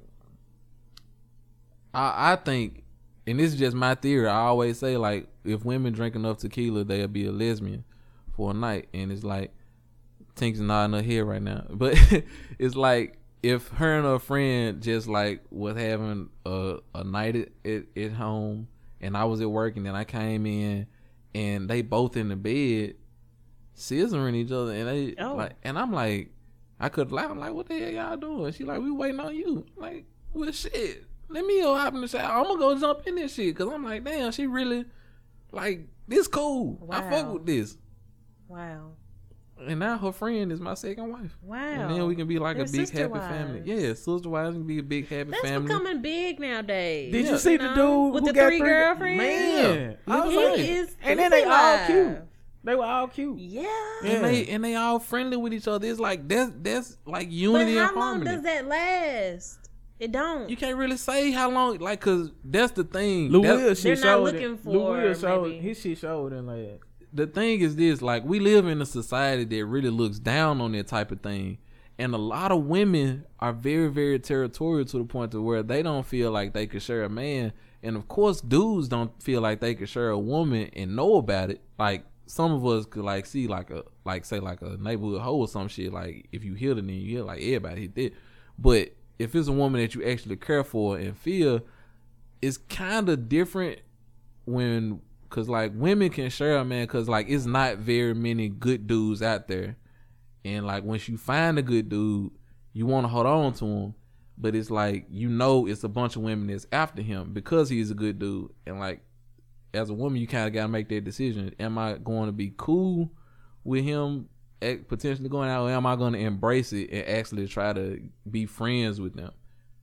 I I think, and this is just my theory. I always say like if women drink enough tequila, they'll be a lesbian for a night, and it's like. Tink's nodding her head right now, but it's like if her and her friend just like was having a, a night at, at, at home, and I was at work, and then I came in, and they both in the bed, scissoring each other, and they Oh. like, and I'm like, I could laugh, I'm like, what the hell y'all doing? She like, we waiting on you. Like, well, shit, let me go hop in the shower. I'm gonna go jump in this shit, cause I'm like, damn, she really like this cool. I fuck Wow. with this. Wow. And now her friend is my second wife. Wow. And then we can be like They're a big sister happy wives. family. Yeah, sister wives can be a big happy That's family. becoming big nowadays. Did Yeah. you see the know, dude with who the got three girlfriends? Man, Yeah. I was He like, is and then they all pussy cute. live. They were all cute. Yeah. Yeah. and they and they all friendly with each other. It's like that's that's like But unity how and long harmony. does that last? It don't. You can't really say how long, like, cause that's the thing. Lou That- Will shit they're not showed looking it. Lou for Will showed maybe- his shit showed in like the thing is this, like we live in a society that really looks down on that type of thing, and a lot of women are very very territorial to the point to where they don't feel like they could share a man, and of course dudes don't feel like they could share a woman and know about it. Like some of us could like see like a like say like a neighborhood hoe or some shit, like if you hit it, then you hit like everybody hit that. But if it's a woman that you actually care for and feel, it's kind of different when. Cause like women can share a man, cause like it's not very many good dudes out there, and like once you find a good dude, you want to hold on to him, but it's like you know it's a bunch of women that's after him because he's a good dude, and like as a woman you kind of gotta make that decision: am I going to be cool with him eh, potentially going out, or am I going to embrace it and actually try to be friends with them?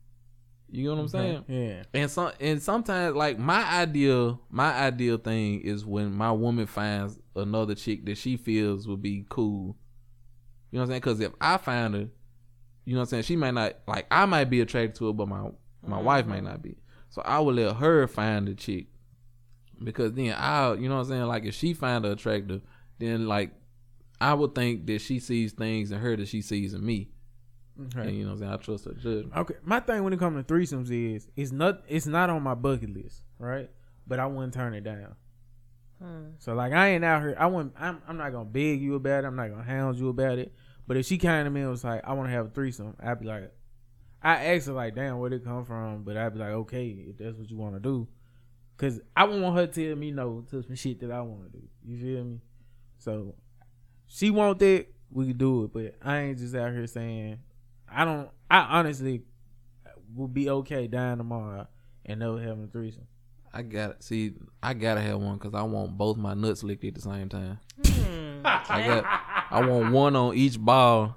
You know what I'm saying? yeah. And some and sometimes like my ideal my ideal thing is when my woman finds another chick that she feels would be cool. You know what I'm saying? Because if I find her, you know what I'm saying, she might not like I might be attracted to her, but my my Mm-hmm. wife might not be. So I would let her find a chick, because then I, you know what I'm saying, like if she find her attractive, then like I would think that she sees things in her that she sees in me. Okay. And you know what I'm saying, I trust her judgment. Okay, my thing when it comes to threesomes is it's not it's not on my bucket list, right? But I wouldn't turn it down. Hmm. So like I ain't out here. I wouldn't. I'm I'm not gonna beg you about it. I'm not gonna hound you about it. But if she came to me and was like, I want to have a threesome, I'd be like, I ask her like, damn, where'd it come from? But I'd be like, okay, if that's what you want to do, cause I wouldn't want her to tell me no to some shit that I want to do. You feel me? So she want that, we could do it. But I ain't just out here saying. I don't. I honestly would be okay dying tomorrow and never having a threesome. I got see. I gotta have one because I want both my nuts licked at the same time. Hmm. I got. I want one on each ball.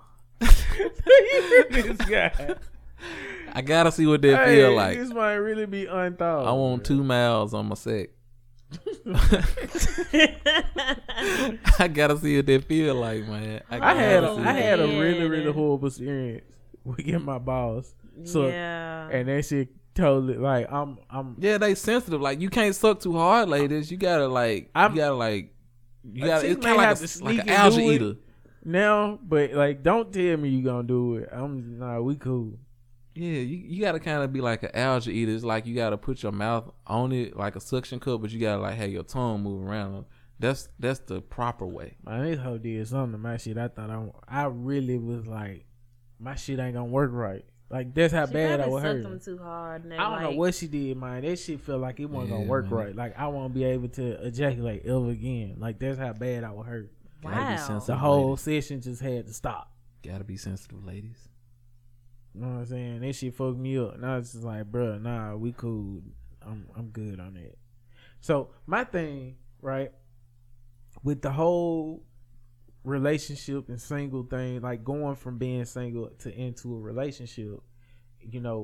This guy. I gotta see what that Hey, feel like. This might really be unthought. I want two miles on my sack. I gotta see what that feel like, man. I gotta had Oh, a, I had a really man. really horrible experience with getting my balls. So yeah. and that shit totally like I'm I'm Yeah, they sensitive. Like you can't suck too hard, ladies. You gotta like I'm- you gotta like you A gotta. chick It's may kind of have like to a, like sneak an and algae do it. eater. now, but like don't tell me you gonna do it. I'm nah, we cool. Yeah, you, you gotta kind of be like an algae eater. It's like you gotta put your mouth on it like a suction cup, but you gotta like have your tongue move around. That's that's the proper way. Man, this hoe did something to my shit. I thought I I really was like my shit ain't gonna work right. Like that's how She bad I probably was sucked hurt. them too hard. And I don't like, know what she did, man. That shit felt like it wasn't gonna Yeah, work man. right. Like I won't be able to ejaculate ever again. Like that's how bad I was hurt. Gotta be Wow. sensitive, The whole ladies. session just had to stop. Gotta be sensitive, ladies. You know what I'm saying? That shit fucked me up. Now it's just like, bro, nah, we cool. I'm I'm good on that. So my thing, right, with the whole relationship and single thing, like going from being single to into a relationship, you know,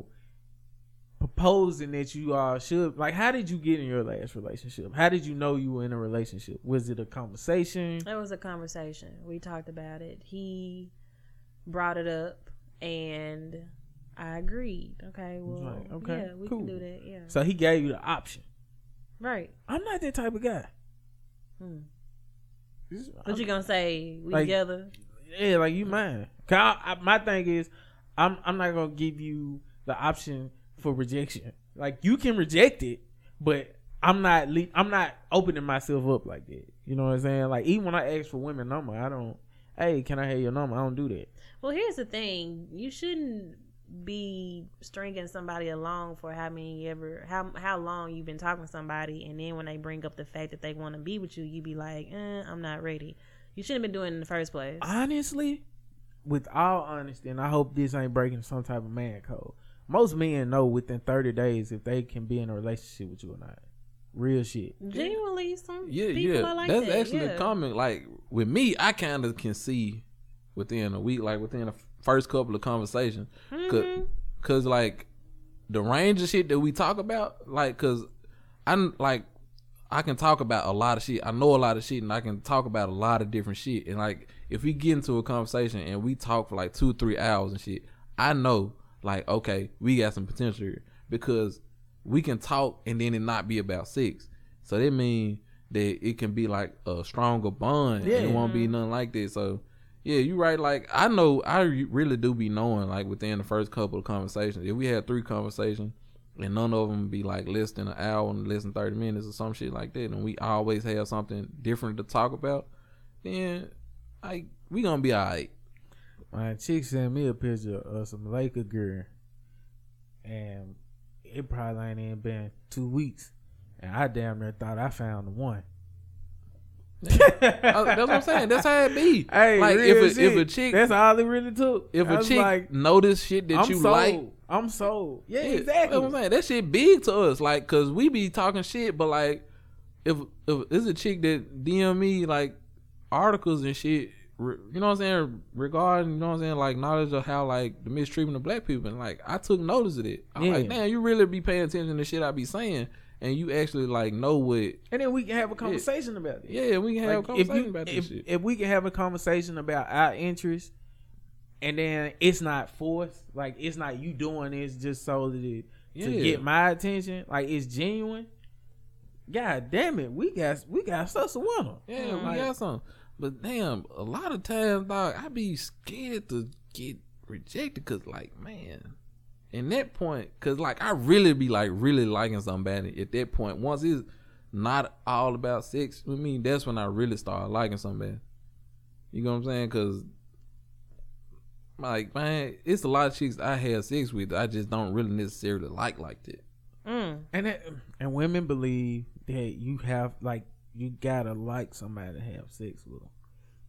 proposing that you all should like. How did you get in your last relationship? How did you know you were in a relationship? Was it a conversation? It was a conversation. We talked about it. He brought it up, and I agreed. Okay, well, Like, okay, yeah, we cool. can do that. Yeah, So he gave you the option. right. I'm not that type of guy. Hmm. This- What I'm- you gonna say? We Like- together? Yeah, like you mine. 'Cause I, I, my thing is, I'm I'm not gonna give you the option for rejection. Like you can reject it, but I'm not le- I'm not opening myself up like that. You know what I'm saying? Like even when I ask for women number, I don't. Hey, can I have your number? I don't do that. Well, here's the thing: you shouldn't be stringing somebody along for how many ever how how long you've been talking to somebody, and then when they bring up the fact that they want to be with you, you be like, eh, I'm not ready. You shouldn't have been doing it in the first place. Honestly, with all honesty, and I hope this ain't breaking some type of man code. Most men know within thirty days if they can be in a relationship with you or not. Real shit. Genuinely, some Yeah, people yeah. are like That's that. actually yeah. common. Like with me, I kind of can see within a week, like within the first couple of conversations, cause, Mhm. cause like the range of shit that we talk about, like, cause I'm like I can talk about a lot of shit. I know a lot of shit, and I can talk about a lot of different shit. And like if we get into a conversation and we talk for like two, three hours and shit, I know like okay, we got some potential here because we can talk and then it not be about sex. So that means that it can be like a stronger bond. Yeah. And it won't be nothing like that. So yeah, you right. Like I know, I re- really do be knowing like within the first couple of conversations. If we had three conversations and none of them be like less than an hour and less than thirty minutes or some shit like that, and we always have something different to talk about, then like we gonna be alright. My chick sent me a picture of some Laker girl, and it probably ain't even been two weeks, and I damn near thought I found the one. Uh, that's what I'm saying. That's how it be. Hey, like real if a, if shit. a chick that's all it really took. if I a was chick like, notice shit that I'm you sold. like, I'm sold. Yeah, yeah, exactly. That's what I'm saying. That shit big to us, like, cause we be talking shit, but like, if if it's a chick that D M me like articles and shit, re- you know what I'm saying, regarding, you know what I'm saying, like knowledge of how like the mistreatment of black people, and like I took notice of it. I'm Yeah. like, damn, you really be paying attention to shit I be saying, and you actually like know what. And then we can have a conversation about it. Yeah, we can have a Like, conversation if you, about this if, shit. if we can have a conversation about our interests, and then it's not forced, like it's not you doing this just so that it, to Yeah. get my attention, like it's genuine. God damn it, we got we got such a winner. Yeah, we Like, got some. But damn, a lot of times, dog, I be scared to get rejected because, like, man, in that point, because, like, I really be, like, really liking somebody at that point. Once it's not all about sex with me, that's when I really start liking somebody. You know what I'm saying? Because, like, man, it's a lot of chicks I have sex with I just don't really necessarily like like that. Mm. and that, and women believe that you have like you gotta like somebody to have sex with them.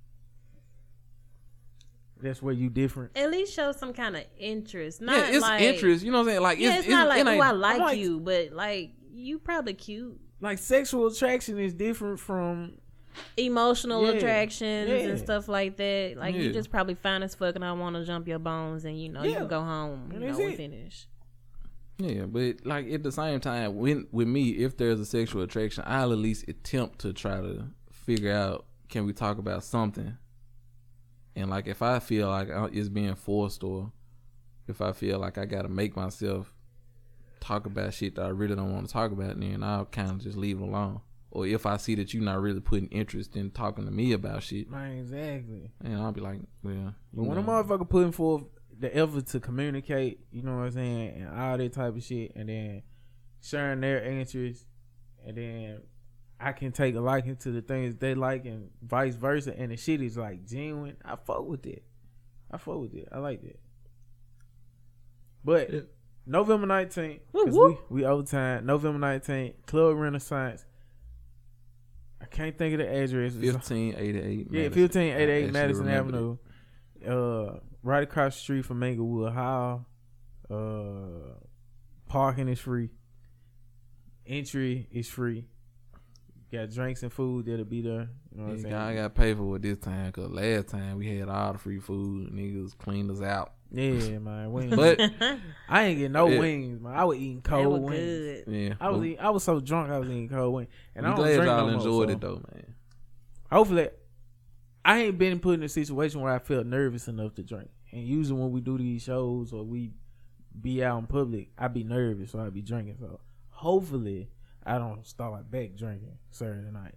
That's where you different. At least show some kind of interest. Not yeah, it's like, interest. You know what I'm saying? Like, Yeah, it's, it's, not it like, ain't- oh, I like, like- you, but like you probably cute. Like sexual attraction is different from Emotional Yeah, attractions yeah. and stuff like that. Like Yeah. you just probably fine as fuck and I want to jump your bones and you know you Yeah. can go home. You And know, that's we it. finish. Yeah, but like at the same time, when with me, if there's a sexual attraction, I'll at least attempt to try to figure out, can we talk about something? And like if I feel like I- it's being forced, or if I feel like I gotta make myself talk about shit that I really don't want to talk about, then I'll kind of just leave it alone. Or if I see that you're not really putting interest in talking to me about shit, man, exactly. And I'll be like, well, but when a motherfucker putting forth the effort to communicate, you know what I'm saying, and all that type of shit, and then sharing their interests, and then I can take a liking to the things they like, and vice versa, and the shit is like genuine. I fuck with it. I fuck with it. I like that. But yeah. November nineteenth, because we, we overtime. November nineteenth, Club Renaissance. I can't think of the address. fifteen eighty-eight Yeah, fifteen eighty-eight Madison Avenue. Uh, right across the street from Manglewood Hall. Uh, parking is free. Entry is free. Got drinks and food that'll be there. You know what I'm saying? I got to pay for it this time because last time we had all the free food. Niggas cleaned us out. Yeah, man. Wings. But I ain't get no yeah. wings, man. I was eating cold wings. Good. Yeah, I was eating, I was so drunk I was eating cold wings. And I I'm don't glad drink y'all no enjoyed more, so it though, man. hopefully, I ain't been put in a situation where I felt nervous enough to drink. And usually when we do these shows or we be out in public, I be nervous, so I be drinking. So hopefully, I don't start back drinking Saturday night.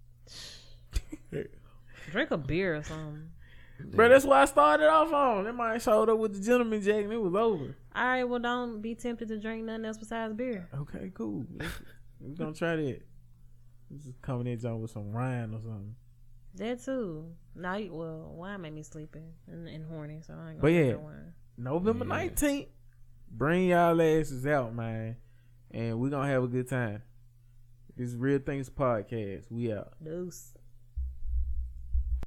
Drink a beer or something. Bro, that's what I started off on. That man showed up with the gentleman jack and it was over. All right, well, don't be tempted to drink nothing else besides beer. Okay, cool. We're gonna try that. Just coming in John with some wine or something. That too. No, you- well, wine made me sleepy and, and horny, so I ain't gonna But drink yeah. no wine. November nineteenth, bring y'all asses out, man. And we're gonna have a good time. This is Real Things Podcast. We out. Deuce.